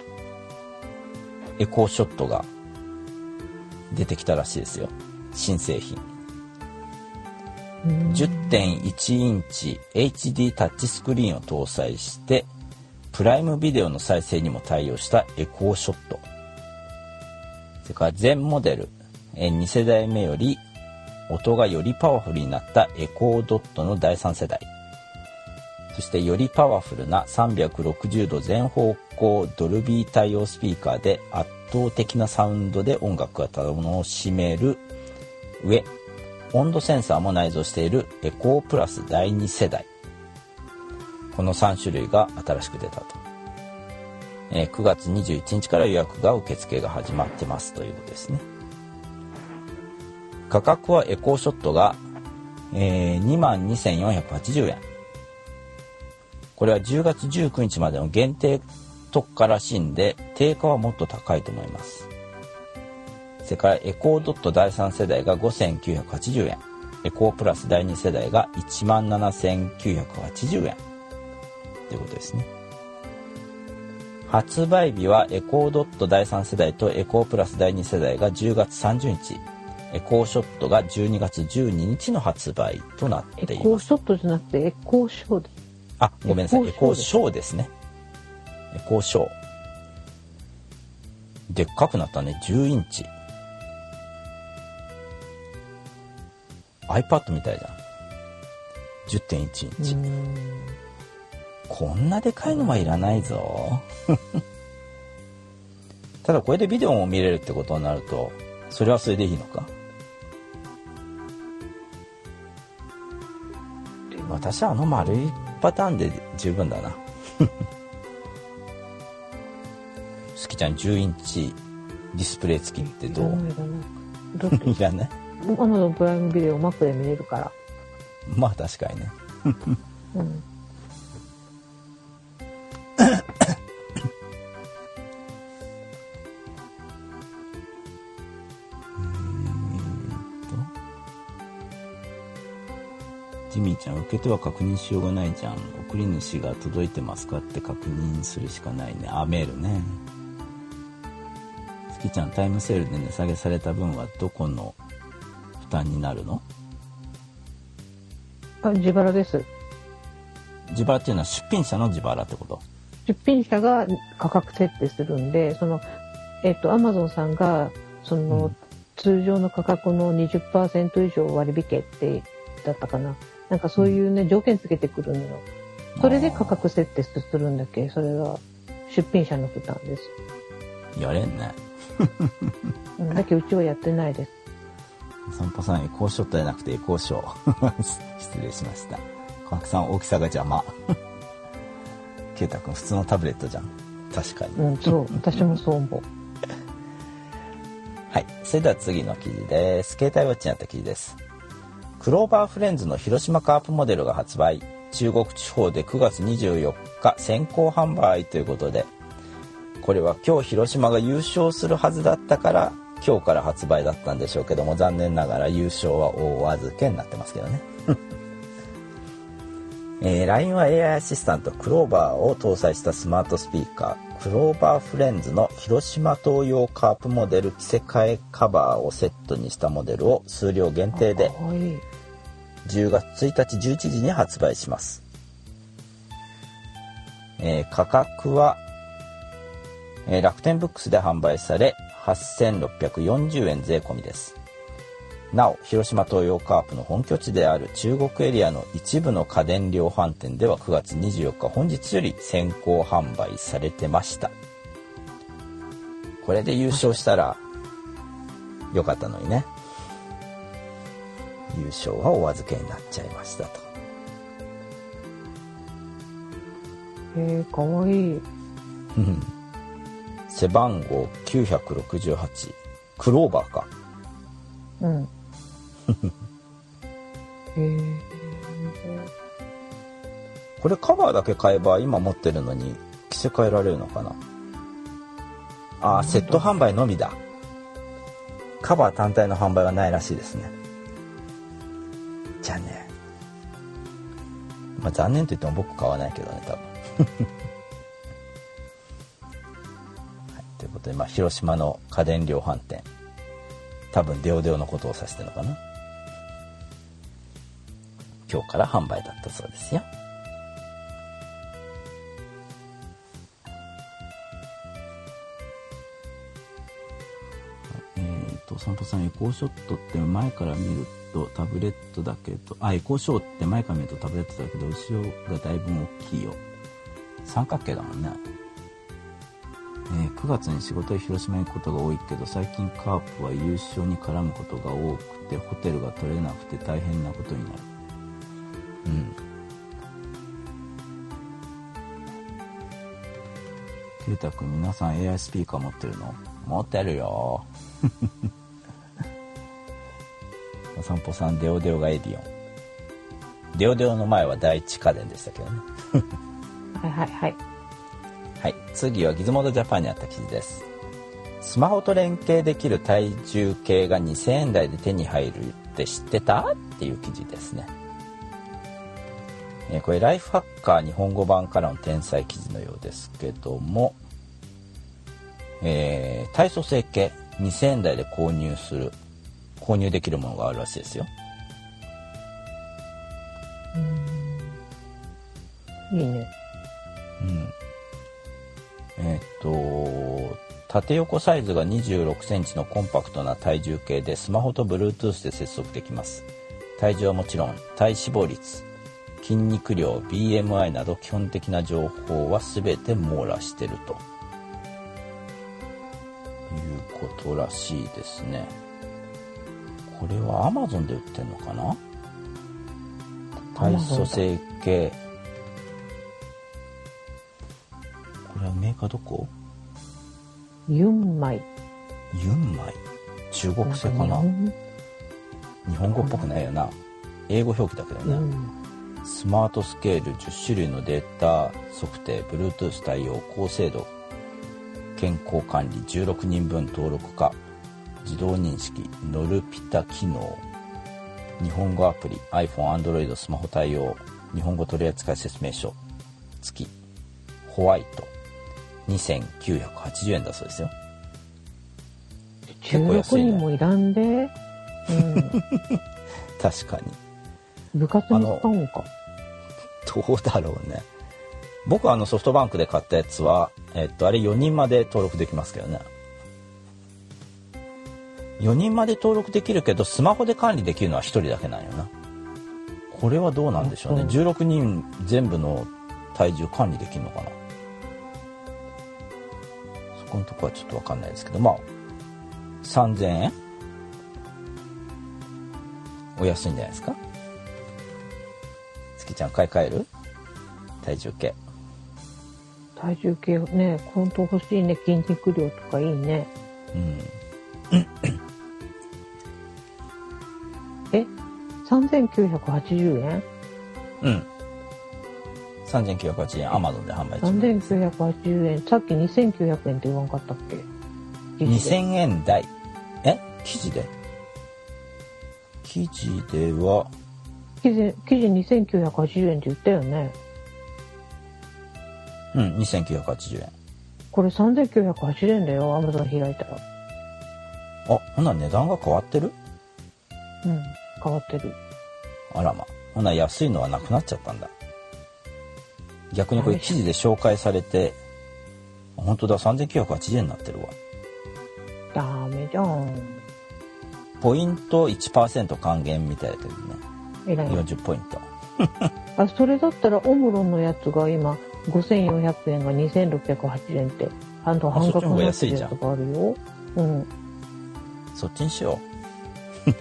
エコーショットが出てきたらしいですよ。新製品。10.1 インチ HD タッチスクリーンを搭載してプライムビデオの再生にも対応したエコーショット。それから全モデル2世代目より音がよりパワフルになったエコードットの第3世代。そしてよりパワフルな360度全方向ドルビー対応スピーカーで圧倒的なサウンドで音楽が楽しめる上、温度センサーも内蔵しているエコープラス第2世代。この3種類が新しく出たと。9月21日から予約が受付が始まってますということですね。価格はエコーショットが、22,480円。これは10月19日までの限定特価らしいんで、定価はもっと高いと思います。それからエコードット第3世代が 5,980 円。エコープラス第2世代が 17,980 円。ということですね。発売日はエコードット第3世代とエコープラス第2世代が10月30日。エコーショットが12月12日の発売となっています。 エコーショットじゃなくてエコーショーです。 あ、ごめんなさい。エコーショーですね。エコーショー。でっかくなったね。10インチ。iPad みたいじゃん。10.1 インチ。こんなでかいのはいらないぞ。ただこれでビデオも見れるってことになると、それはそれでいいのか。私は丸いパターンで十分だな。すきちゃん10インチディスプレイ付きってどう？いらない。 Amazon プライムビデオ Mac で見れるから。 まあ確かにね。 ティミーちゃん、受け手は確認しようがないじゃん。送り主が届いてますかって確認するしかないね。メールね。好きちゃん、タイムセールで値下げされた分はどこの負担になるの？ 自腹です。 自腹っていうのは出品者の自腹ってこと？ 出品者が価格設定するんで、アマゾンさんが、通常の価格の 20% 以上割引ってだったかな。なんかそういうね、条件つけてくるのよ。それで価格設定するんだっけ？それが出品者の負担です。 やれんね。 だけどうちはやってないです。 散歩さん、エコーショットじゃなくてエコーショー。失礼しました。小白さん、大きさが邪魔。ケイタ君、普通のタブレットじゃん。確かに。 そう、私もそう思う。 はい。それでは次の記事です。携帯ウォッチにあった記事です。クローバーフレンズの広島カープモデルが発売。中国地方で9月24日先行販売ということで、これは今日広島が優勝するはずだったから今日から発売だったんでしょうけども、残念ながら優勝は大預けになってますけどね。LINE は AI アシスタントクローバーを搭載したスマートスピーカー、クローバーフレンズの広島東洋カープモデル着せ替えカバーをセットにしたモデルを数量限定で10月1日11時に発売します。価格は、楽天ブックスで販売され8640円税込みです。なお、広島東洋カープの本拠地である中国エリアの一部の家電量販店では9月24日本日より先行販売されてました。これで優勝したらよかったのにね。優勝はお預けになっちゃいましたと。 かわいい。 背番号968、クローバーか。 うん。 これカバーだけ買えば今持ってるのに着せ替えられるのかな。セット販売のみだ。カバー単体の販売はないらしいですね。じゃあね、残念と言っても僕買わないけどね、多分。はい、ということで、広島の家電量販店、多分デオデオのことを指してるのかな。今日から販売だったそうですよ。散歩さん、エコーショットって前から見るとタブレットだけど、エコーショーって前から見るとタブレットだけど後ろがだいぶ大きいよ。三角形だもんね。9月に仕事で広島に行くことが多いけど、最近カープは優勝に絡むことが多くてホテルが取れなくて大変なことになる。ケイタ君、皆さん AI スピーカー持ってるの？持ってるよ。お散歩さん、デオデオがエディオン。デオデオの前は第一家電でしたけどね。はい、次はギズモードジャパンにあった記事です。スマホと連携できる体重計が2000円台で手に入るって知ってた？っていう記事ですね。これライフハッカー日本語版からの転載記事のようですけども、体組成計2000円台で購入できるものがあるらしいですよ。 いいね。 縦横サイズが26センチのコンパクトな体重計でスマホと Bluetooth で接続できます。体重はもちろん体脂肪率、筋肉量、BMI など基本的な情報は全て網羅してるということらしいですね。これは Amazon で売ってんのかな。体組成計、これはメーカーどこ？ ユンマイ。 中国製かな。日本語っぽくないよな。英語表記だけどね。スマートスケール10種類のデータ測定、Bluetooth 対応、高精度健康管理、16人分登録化、自動認識、ノルピタ機能、 日本語アプリ iPhone、Android スマホ対応日本語取扱説明書付きホワイト2980円だそうですよ。結構安いね。 16人もいらんで、うん、 確かに部活に使うんか。 どうだろうね。僕はソフトバンクで買ったやつは、あれ4人まで登録できますけどね。4人まで登録できるけどスマホで管理できるのは1人だけなんよな。これはどうなんでしょうね。16人全部の体重管理できるのかな。そこのとこはちょっと分かんないですけど、まあ3000円お安いんじゃないですか。月ちゃん買い替える？体重計。 体重計ね、本当欲しいね。筋肉量とかいいね。3980円？ うん。3980円、アマゾンで販売中。 3980円。さっき2900円って言わんかったっけ ？2000円台。記事では記事2980円って言ったよね。 うん、2980円。 これ3980円だよ、アマゾン開いたら。 あ、ほな値段が変わってる？ うん、変わってる。 あらま、ほな安いのはなくなっちゃったんだ。逆にこれ記事で紹介されて、本当だ、3980円になってるわ。 ダメじゃん。 ポイント 1% 還元みたいだけどね。 偉い。 40ポイント。 あ、それだったらオムロンのやつが今5400円が2680円って半額になってるやつがあるよ。うん。そっちにしよう。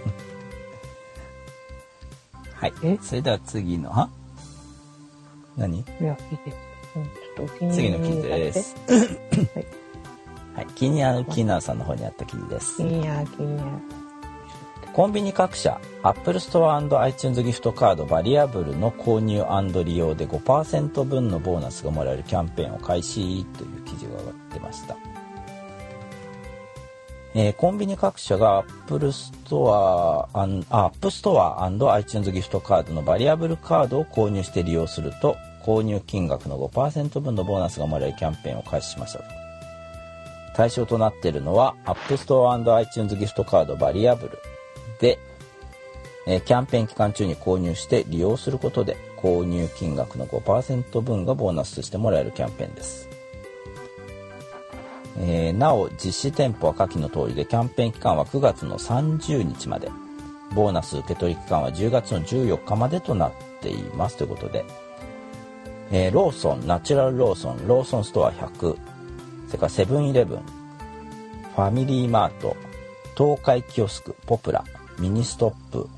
はい。それでは次の何？ いや、いいです。ちょっとお気に次の記事です。はい。はい。気になるキーナーさんの方にあった記事です。 気になる。 コンビニ各社 Apple Store&iTunes ギフトカードバリアブルの購入&利用で 5% 分のボーナスがもらえるキャンペーンを開始という記事が上がってました。コンビニ各社が Apple Store&iTunes ギフトカードのバリアブルカードを購入して利用すると購入金額の 5% 分のボーナスがもらえるキャンペーンを開始しました。対象となっているのは Apple Store&iTunes ギフトカードバリアブルで、キャンペーン期間中に購入して利用することで購入金額の 5% 分がボーナスとしてもらえるキャンペーンです。なお実施店舗は下記の通りでキャンペーン期間は9月の30日まで、ボーナス受け取り期間は10月の14日までとなっていますということで、ローソン、ナチュラルローソン、ローソンストア100、それからセブンイレブン、ファミリーマート、東海キオスク、ポプラ、ミニストップ、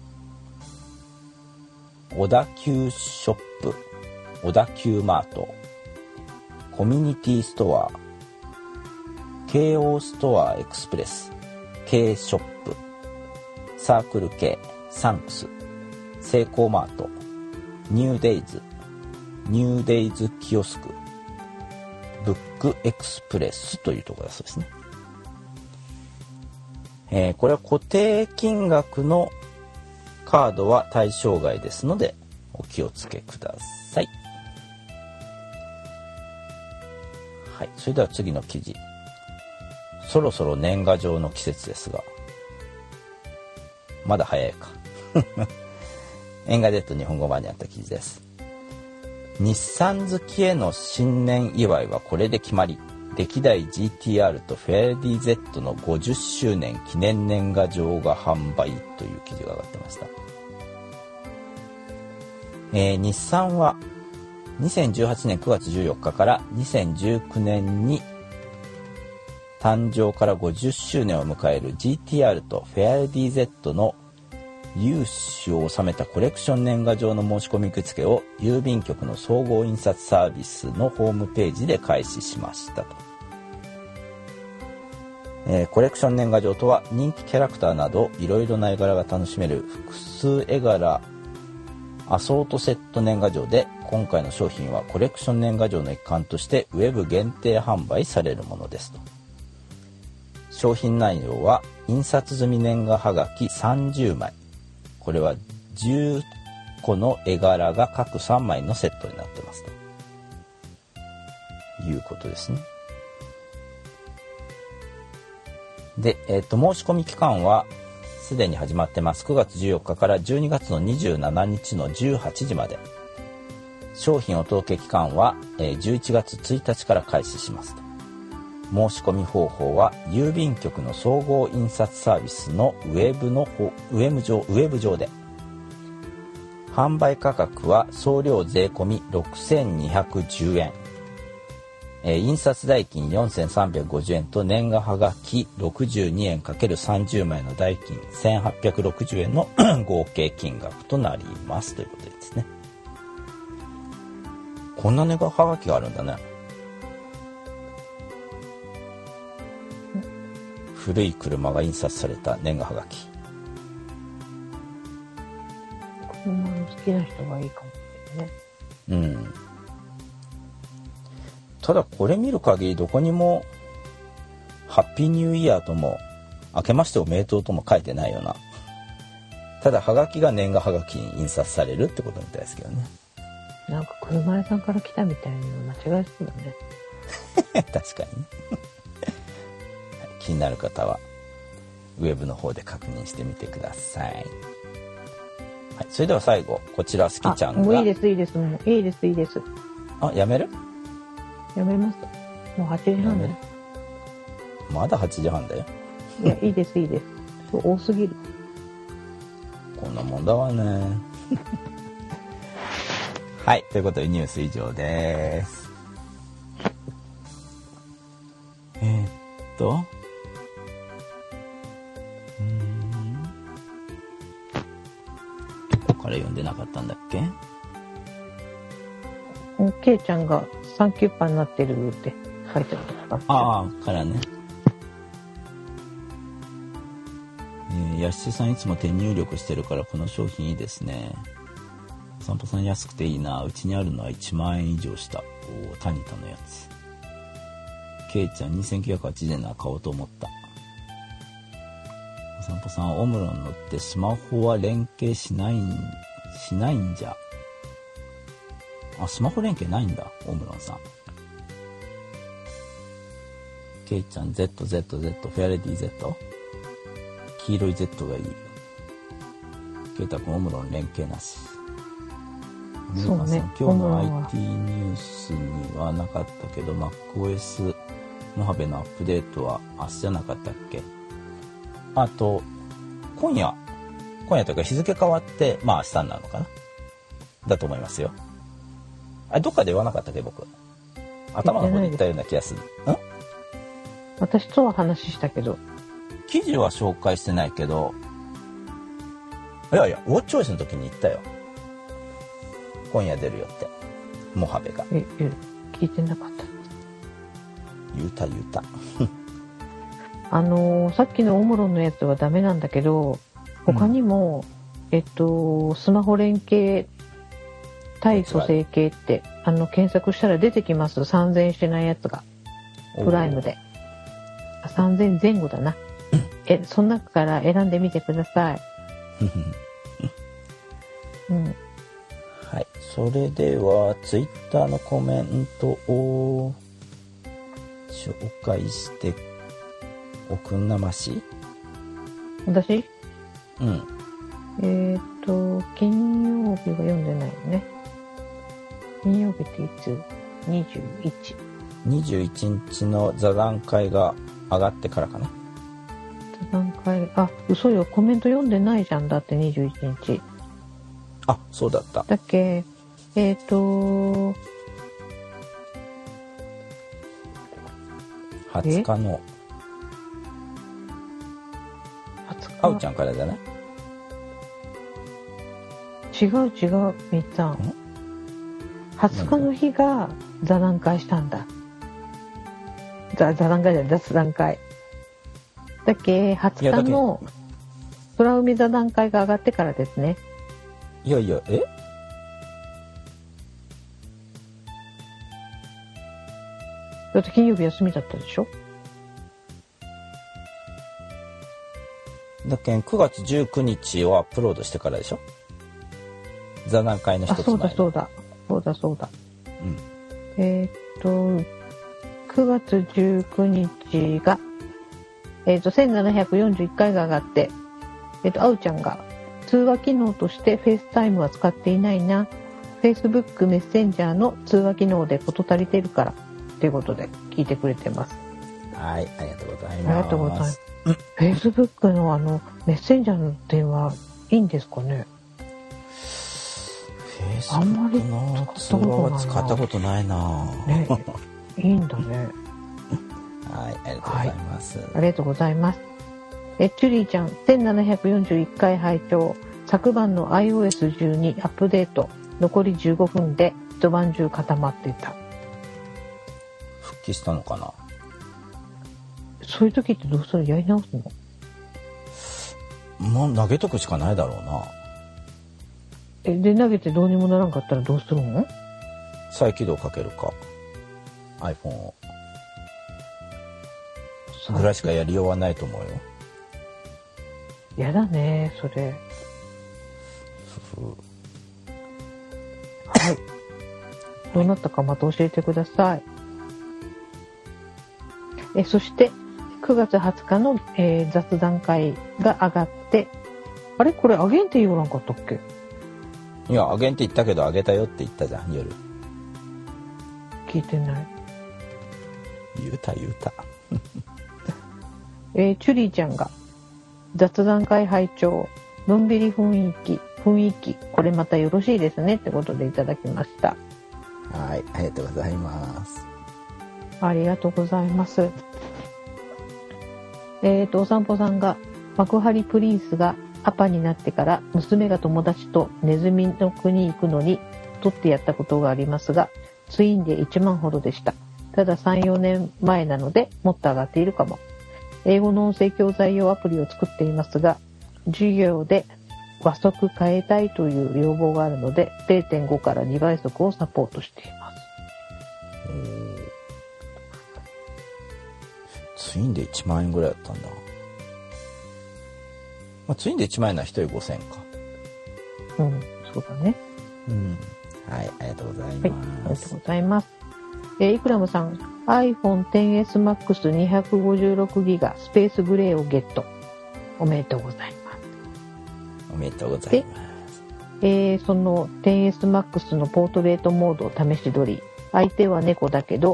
小田急ショップ、小田急マート、コミュニティストア、京王ストアエクスプレス、Kショップ、サークル K、サンクス、セイコーマート、ニューデイズ、ニューデイズキオスク、ブックエクスプレスというところだそうですね。これは固定金額のカードは対象外ですのでお気をつけください。はい、それでは次の記事。そろそろ年賀状の季節ですが、まだ早いか。エンガデッド日本語版にあった記事です。日産好きへの新年祝いはこれで決まり、歴代 GTR とフェアレディ Z の50周年記念年賀状が販売という記事が上がってました。日産は2018年9月14日から2019年に誕生から50周年を迎える GTR とフェアレディ Z の有志を収めたコレクション年賀状の申し込み受付を郵便局の総合印刷サービスのホームページで開始しましたと。コレクション年賀状とは人気キャラクターなどいろいろな絵柄が楽しめる複数絵柄アソートセット年賀状で、今回の商品はコレクション年賀状の一環としてウェブ限定販売されるものですと。商品内容は印刷済み年賀はがき30枚、 これは10個の絵柄が各3枚のセットになってますということですね。で、申し込み期間はすでに始まってます。9月14日から12月の27日の18時まで。商品お届け期間は11月1日から開始しますと。申し込み方法は郵便局の総合印刷サービスのウェブ上で。販売価格は送料税込み6210円。印刷代金4350円と年賀はがき62円 ×30 枚の代金1860円の合計金額となりますということですね。こんな年賀はがきがあるんだね。古い車が印刷された年賀はがき。 車の好きな人がいいかもしれないね。 うん。ただこれ見る限りどこにもハッピーニューイヤーとも明けましておめでとうとも書いてないよな。ただハガキが年賀はがきに印刷されるってことみたいですけどね。 なんか車屋さんから来たみたいな間違いそうだね。 確かにね。気になる方はウェブの方で確認してみてください。はい、それでは最後こちらすきちゃんが。 もういいですいいです。もういいですいいです。 あ、やめる？ やめます。もう8時半だよ。 まだ8時半だよ。 いや、いいですいいです。多すぎる。 こんなもんだわね。はい、ということでニュース以上です。どこから読んでなかったんだっけ？ ケイちゃんがサンキューパーになってるって書いてあった。 ああ、からね。やしさんいつも手入力してるからこの商品いいですね。お散歩さん安くていいな。うちにあるのは1万円以上した。おタニタのやつ。ケイちゃん2980円なら買おうと思った。お散歩さんオムロン乗ってスマホは連携しないんじゃ。あ、スマホ連携ないんだ、オムロンさん。ケイちゃん ZZZ フェアレディ Z 黄色い Z がいい。ケイタ君オムロン連携なし。 そうね、 今日の IT ニュースにはなかったけど MacOS モハベのアップデートは明日じゃなかったっけ？あと今夜というか日付変わって明日になるのかなだと思いますよ。どっかで言わなかったっけ僕。頭の方で言ったような気がする。 私とは話したけど。 記事は紹介してないけど、いやウォッチョイスの時に言ったよ。今夜出るよって。モハベが。 聞いてなかった。 言うた。 さっきのオムロンのやつはダメなんだけど、他にも、スマホ連携対組成系って検索したら出てきます。3000円してないやつがプライムで3000円前後だな。その中から選んでみてください。 はい、それではツイッターのコメントを紹介しておくんなまし。 私？ うん。 金曜日は読んでないよね。金曜日っていつ？21 日の座談会が上がってからかな。 座談会、嘘よ、コメント読んでないじゃん。だって21日。 あ、そうだった。 だっけ、20 日のあうちゃんからじゃない？ 違うみっちゃん。20日の日が座談会したんだ。座談会じゃない、雑談会。だっけ、20日の空海座談会が上がってからですね。 いやだって金曜日休みだったでしょ。 だけん9月19日をアップロードしてからでしょ。座談会の一つ前の。 そうだ。うん。9月19日が、1741回が上がって、あうちゃんが通話機能としてフェイスタイムは使っていないな。Facebook メッセンジャーの通話機能で事足りてるからということで聞いてくれてます。 はい、ありがとうございます。 ありがとうございます。Facebook のメッセンジャーの電話いいんですかね。 あんまり通話は使ったことないな。 ね、いいんだね。 はい、ありがとうございます。 ありがとうございます。チュリーちゃん、1741回拝聴。昨晩の iOS12 アップデート、残り15分で一晩中固まってた。 復帰したのかな。 そういう時ってどうする？やり直すの？ もう投げとくしかないだろうな。 で投げてどうにもならんかったらどうするの？ 再起動かけるか iPhone をぐらいしかやりようはないと思うよ。 やだねそれ。はい。どうなったかまた教えてください。そして9月20日の、雑談会が上がって、あれこれあげんって言わなかったっけ？ いやあげんって言ったけどあげたよって言ったじゃん夜。 聞いてない。 言うた。 チュリーちゃんが雑談会拝聴。のんびり雰囲気これまたよろしいですねってことでいただきました。 はい、ありがとうございます。 ありがとうございます。お散歩さんが幕張プリンスがパパになってから娘が友達とネズミの国行くのに取ってやったことがありますが、ツインで1万ほどでした。ただ 3,4 年前なのでもっと上がっているかも。英語の音声教材用アプリを作っていますが、授業で和速変えたいという要望があるので 0.5 から2倍速をサポートしています。 ツインで1万円ぐらいだったんだ。ツインで1万円なら1人5,000か。 うん、そうだね。 うん。はい、ありがとうございます。はい、ありがとうございます。イクラムさん、iPhone XS Max 256GB スペースグレーをゲット。おめでとうございます。 おめでとうございます。 その 10S Max のポートレートモードを試し撮り、相手は猫だけど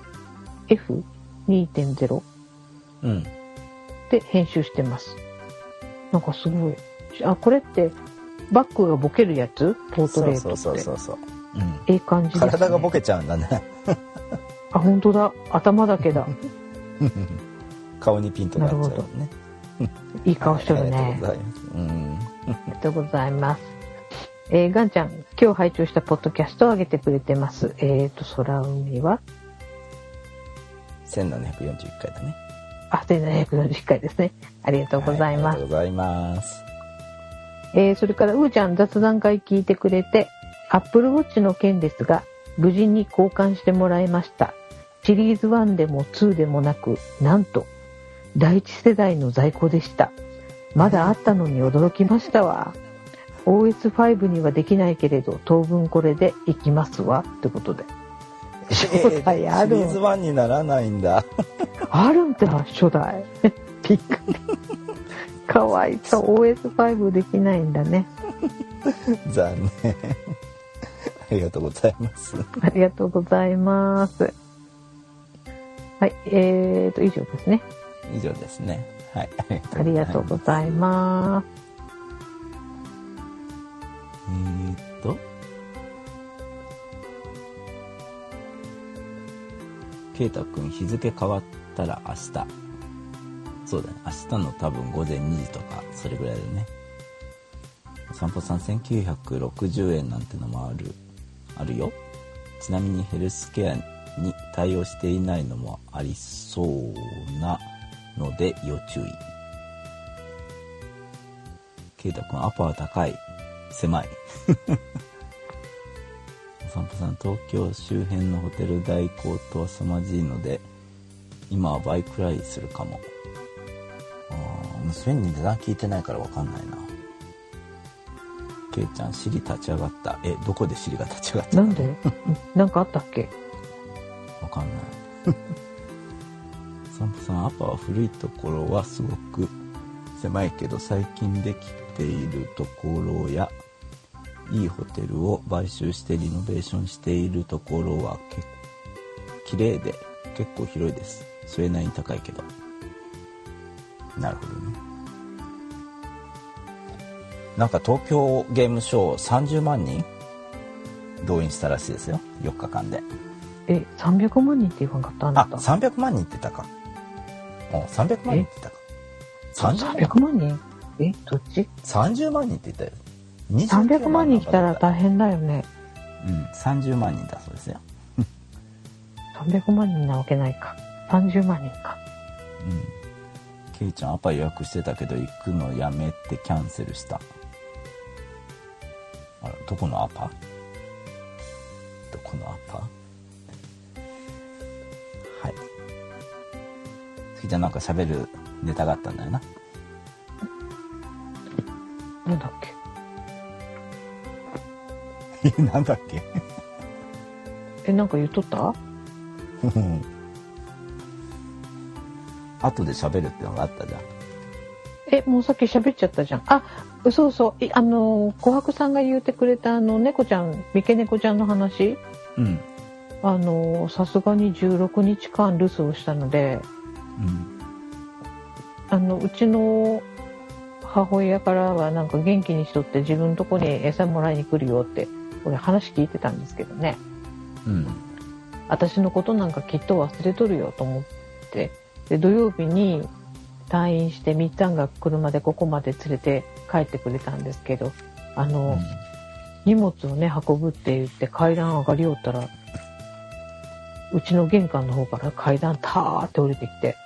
F2.0 で編集してます。なんかすごい。これってバックがボケるやつ？ポートレートって。 そう。 いい感じですね。 体がボケちゃうんだね。 本当だ。頭だけだ。 顔にピンとなっちゃうね。 いい顔してるね。 ありがとうございます。 ありがとうございます。ガンちゃん、今日拝聴したポッドキャストを上げてくれてます。空海は 1741回だね。 1741回ですね。ありがとうございます。 ありがとうございます。 それからうーちゃん雑談会聞いてくれて、Apple Watch の件ですが、無事に交換してもらいました。シリーズ1でも2でもなく、なんと第一世代の在庫でした。まだあったのに驚きましたわ。OS5 にはできないけれど当分これでいきますわってことで。初代ある。 シリーズ1にならないんだ。 あるんだ初代。びっくり。かわいそう。OS5 できないんだね。 残念。ありがとうございます。 ありがとうございます。はい、以上ですね。 以上ですね。はい。 ありがとうございます。 ケイタくん日付変わったら明日。そうだね。明日の多分午前2時とかそれぐらいだね。お散歩さん1960円なんてのもあるよ。ちなみにヘルスケアに対応していないのもありそうなので要注意。ケイタ君アパは高い、狭い。お散歩さん東京周辺のホテル代高騰凄まじいので今は倍くらいするかも。 娘に値段聞いてないから分かんないな。ケイちゃん、尻立ち上がった。どこで尻が立ち上がったの？ なんでなんかあったっけ？ 分かんない。サンプさん、アパは古いところはすごく狭いけど、最近できているところやいいホテルを買収してリノベーションしているところは綺麗で結構広いです。それなりに高いけど。なるほどね。なんか東京ゲームショー30万人動員したらしいですよ、4日間で。 300万人って言わんかったあなた。 300万人って言ったか。300万人って言ったか。 300万人どっち ?30 万人って言ったよ。 300万人来たら大変だよね。 30万人だそうですよ。 300万人なわけないか。30万人か。 ケイちゃん、アパ予約してたけど行くのやめてキャンセルした。あら、どこのアパ？どこのアパ？はい。ケイちゃん、なんか喋るネタがあったんだよな。 なんだっけなんだっけなんか言っとった後で喋るってのがあったじゃん。 もうさっき喋っちゃったじゃん。そうそう。琥珀さんが言ってくれた猫ちゃん、三毛猫ちゃんの話。さすがに16日間留守をしたので、うちの母親からはなんか元気にしとって自分のとこに餌もらいに来るよって俺話聞いてたんですけどね。私のことなんかきっと忘れとるよと思って、で土曜日に退院してみっちゃんが車でここまで連れて帰ってくれたんですけど、荷物をね運ぶって言って階段上がりよったら、うちの玄関の方から階段ターって降りてきて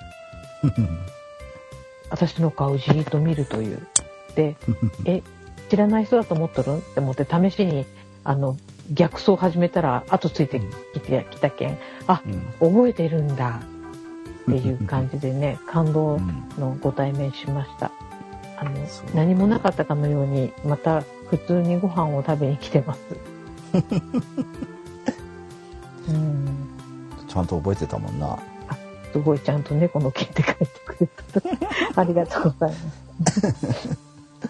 私の顔をじーっと見るという。で知らない人だと思っとるんって思って試しに逆走始めたら後ついてきたけん、覚えてるんだっていう感じでね、感動のご対面しました。何もなかったかのようにまた普通にご飯を食べに来てます。 ちゃんと覚えてたもんな。 すごいちゃんと猫の毛って書いてくれた。ありがとうございます。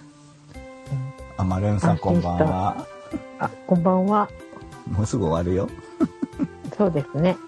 マルーンさんこんばんは。 こんばんは。 もうすぐ終わるよ。 そうですね。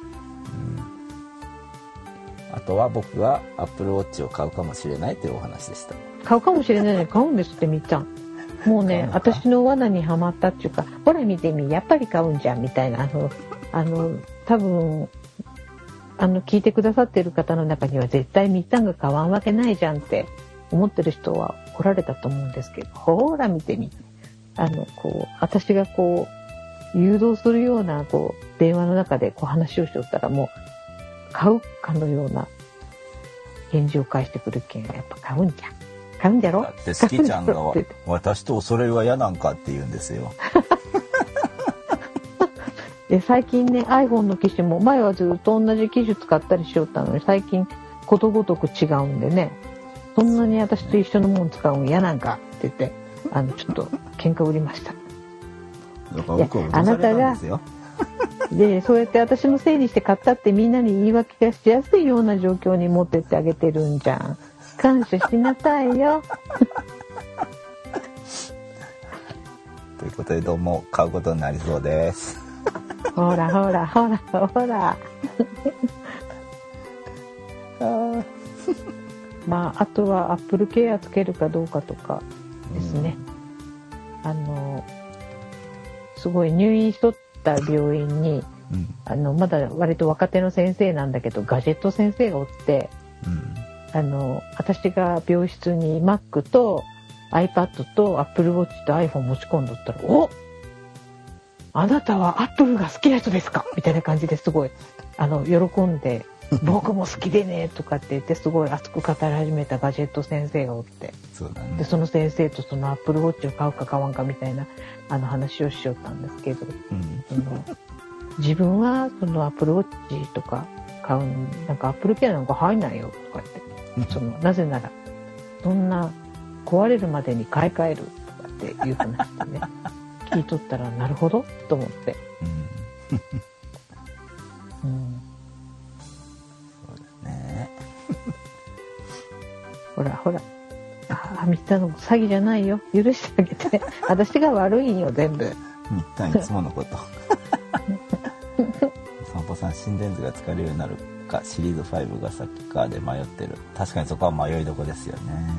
あとは僕はアップルウォッチを買うかもしれないというお話でした。 買うかもしれないのに買うんですってみっちゃん。もうね、私の罠にはまったっていうか、ほら見てみ、やっぱり買うんじゃんみたいな、多分聞いてくださっている方の中には絶対みっちゃんが買わんわけないじゃんって思ってる人はおられたと思うんですけど、ほら見てみ、私が誘導するような電話の中で話をしておったら、もう買うかのような返事を返してくるけん、やっぱ買うんじゃん。買うんじゃろ。 だって好きちゃんが私とそれは嫌なんかって言うんですよ。 最近ね iPhone の機種も前はずっと同じ機種使ったりしよったのに、最近ことごとく違うんでね、そんなに私と一緒のもの使うん嫌なんかって言ってちょっと喧嘩売りました。あなたがでそうやって私のせいにして買ったってみんなに言い訳がしやすいような状況に持ってってあげてるんじゃん。感謝しなさいよ。 ということでどうも買うことになりそうです。 ほらほらほらほら。あとはアップルケアつけるかどうかとかですね。すごい入院しとった病院に、まだ割と若手の先生なんだけどガジェット先生がおって、私が病室に Mac と iPad と Apple Watch と iPhone 持ち込んどったら、お、あなたは Apple が好きな人ですかみたいな感じですごい喜んで僕も好きでねとかって言ってすごい熱く語り始めたガジェット先生がおって、 そうだね、 でその先生とその Apple Watch を買うか買わんかみたいな話をしよったんですけど、自分はその Apple Watch とか買うのになんか Apple Care なんか入んないよとかってなぜならそんな壊れるまでに買い替えるとかっていう話でね聞いとったらなるほどと思って、うん、 そうだねほらほら、みったの詐欺じゃないよ、許してあげて私が悪いんよ全部。 みったんいつものこと散歩さん、心電図が疲れるようになるかシリーズ5が先かで迷ってる。確かにそこは迷いどこですよね。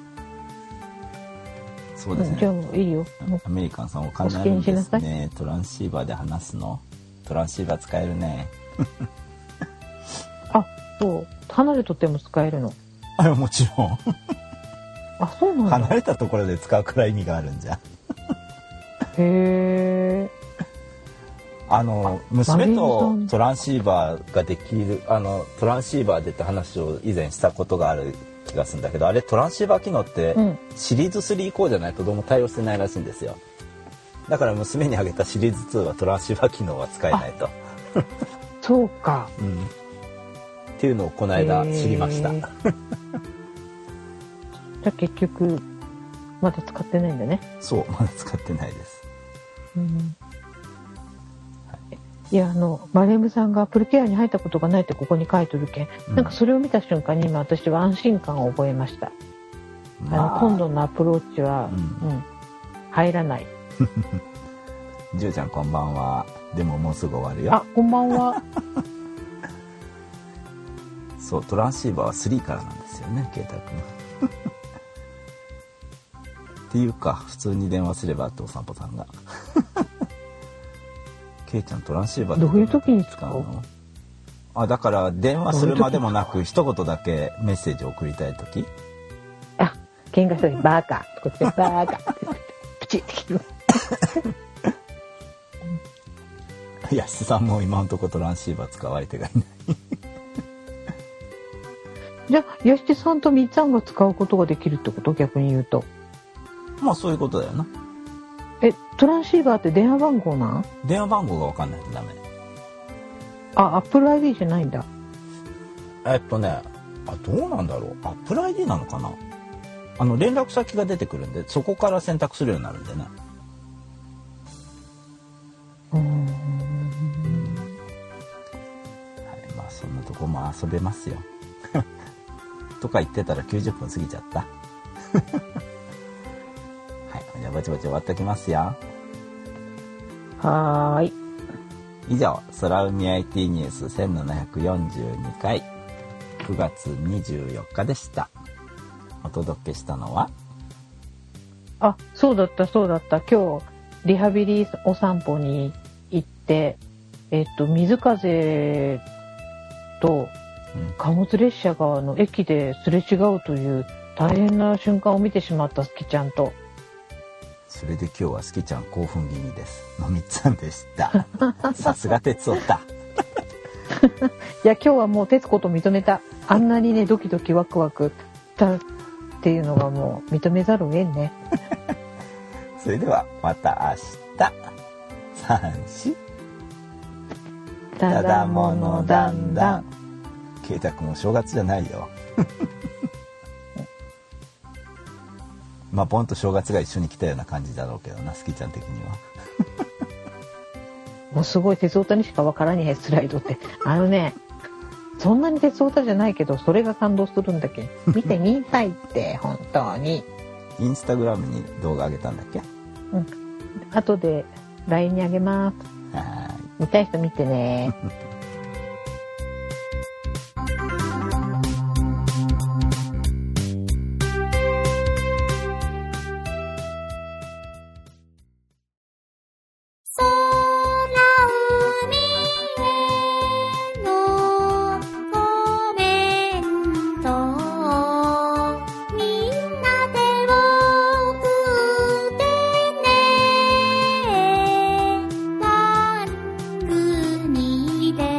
そうですね、 じゃあもういいよ。 アメリカンさんお金あるんですね。トランシーバーで話すの。トランシーバー使えるねあ、そう離れとっても使えるの。 あ、もちろんあ、そうなんだ。 離れたところで使うくらい意味があるんじゃんへー。 娘とトランシーバーができるトランシーバーでって話を以前したことがある気がするんだけど、あれトランシーバー機能ってシリーズ3以降じゃないとどうも対応してないらしいんですよ。だから娘にあげたシリーズ2はトランシーバー機能は使えないとそうか、 うん、っていうのをこの間知りましたじゃあ結局まだ使ってないんだね。 そう、まだ使ってないです、 いやマレームさんがプルケアに入ったことがないってここに書いてるけん、なんかそれを見た瞬間に今私は安心感を覚えました。今度のアプローチは、入らないじゅうちゃんこんばんは。でももうすぐ終わるよ。 あ、こんばんはそうトランシーバーは3からなんですよね、ケイタ君っていうか普通に電話すればってお散歩さんがケイちゃんトランシーバーどういう時に使うの？ あ、だから電話するまでもなく一言だけメッセージを送りたい時。 あ、喧嘩した時バカこっちでバカってプチって切る安さんも今のところトランシーバー使う相手がいないじゃあ安手さんとみっちゃんが使うことができるってこと？逆に言うとまあそういうことだよな。 トランシーバーって電話番号なん？ 電話番号が分かんないとダメ。 あ、Apple ID じゃないんだ。 どうなんだろう。Apple ID なのかな。連絡先が出てくるんでそこから選択するようになるんでね。はい、まあそんなとこも遊べますよとか言ってたら90分過ぎちゃったはい、じゃあぼちぼち終わっておきますよ。 はーい。 以上、空海 IT ニュース1742回9月24日でした。お届けしたのは、 あ、そうだったそうだった。今日リハビリお散歩に行って、水風と貨物列車が駅ですれ違うという大変な瞬間を見てしまったスキちゃんと。 それで今日はスキちゃん興奮気味です。のみっつぁんでしたさすが鉄夫だいや今日はもう徹子と認めた。あんなにねドキドキワクワクしたっていうのがもう認めざるを得んねそれではまた明日。34ただものだんだん。ケイタ君も正月じゃないよまあポンと正月が一緒に来たような感じだろうけどな、スキちゃん的にはもうすごい鉄オタにしかわからねえスライドってそんなに鉄オタじゃないけどそれが感動するんだけ見てみたいって本当に。 インスタグラムに動画上げたんだっけ？ 後で LINE にあげます。見たい人見てねにで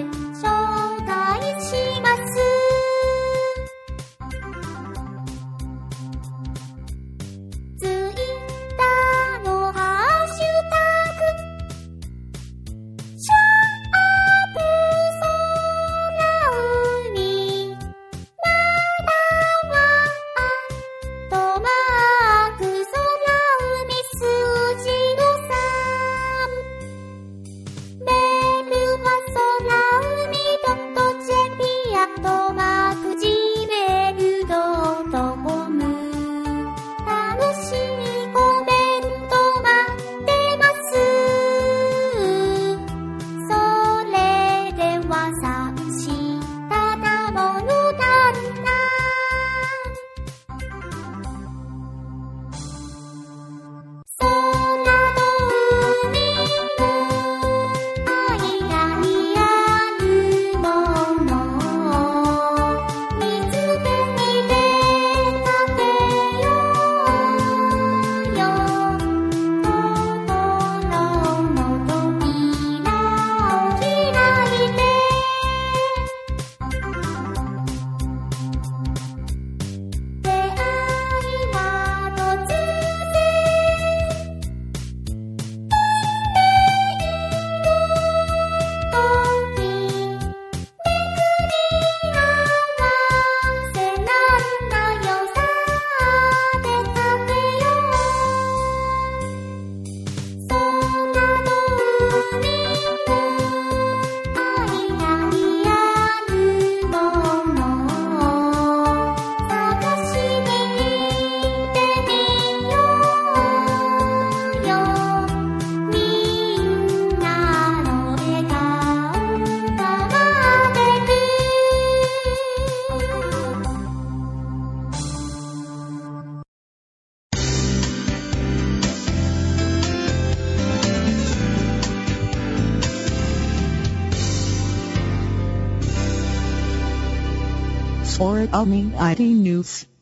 or Omni IT News.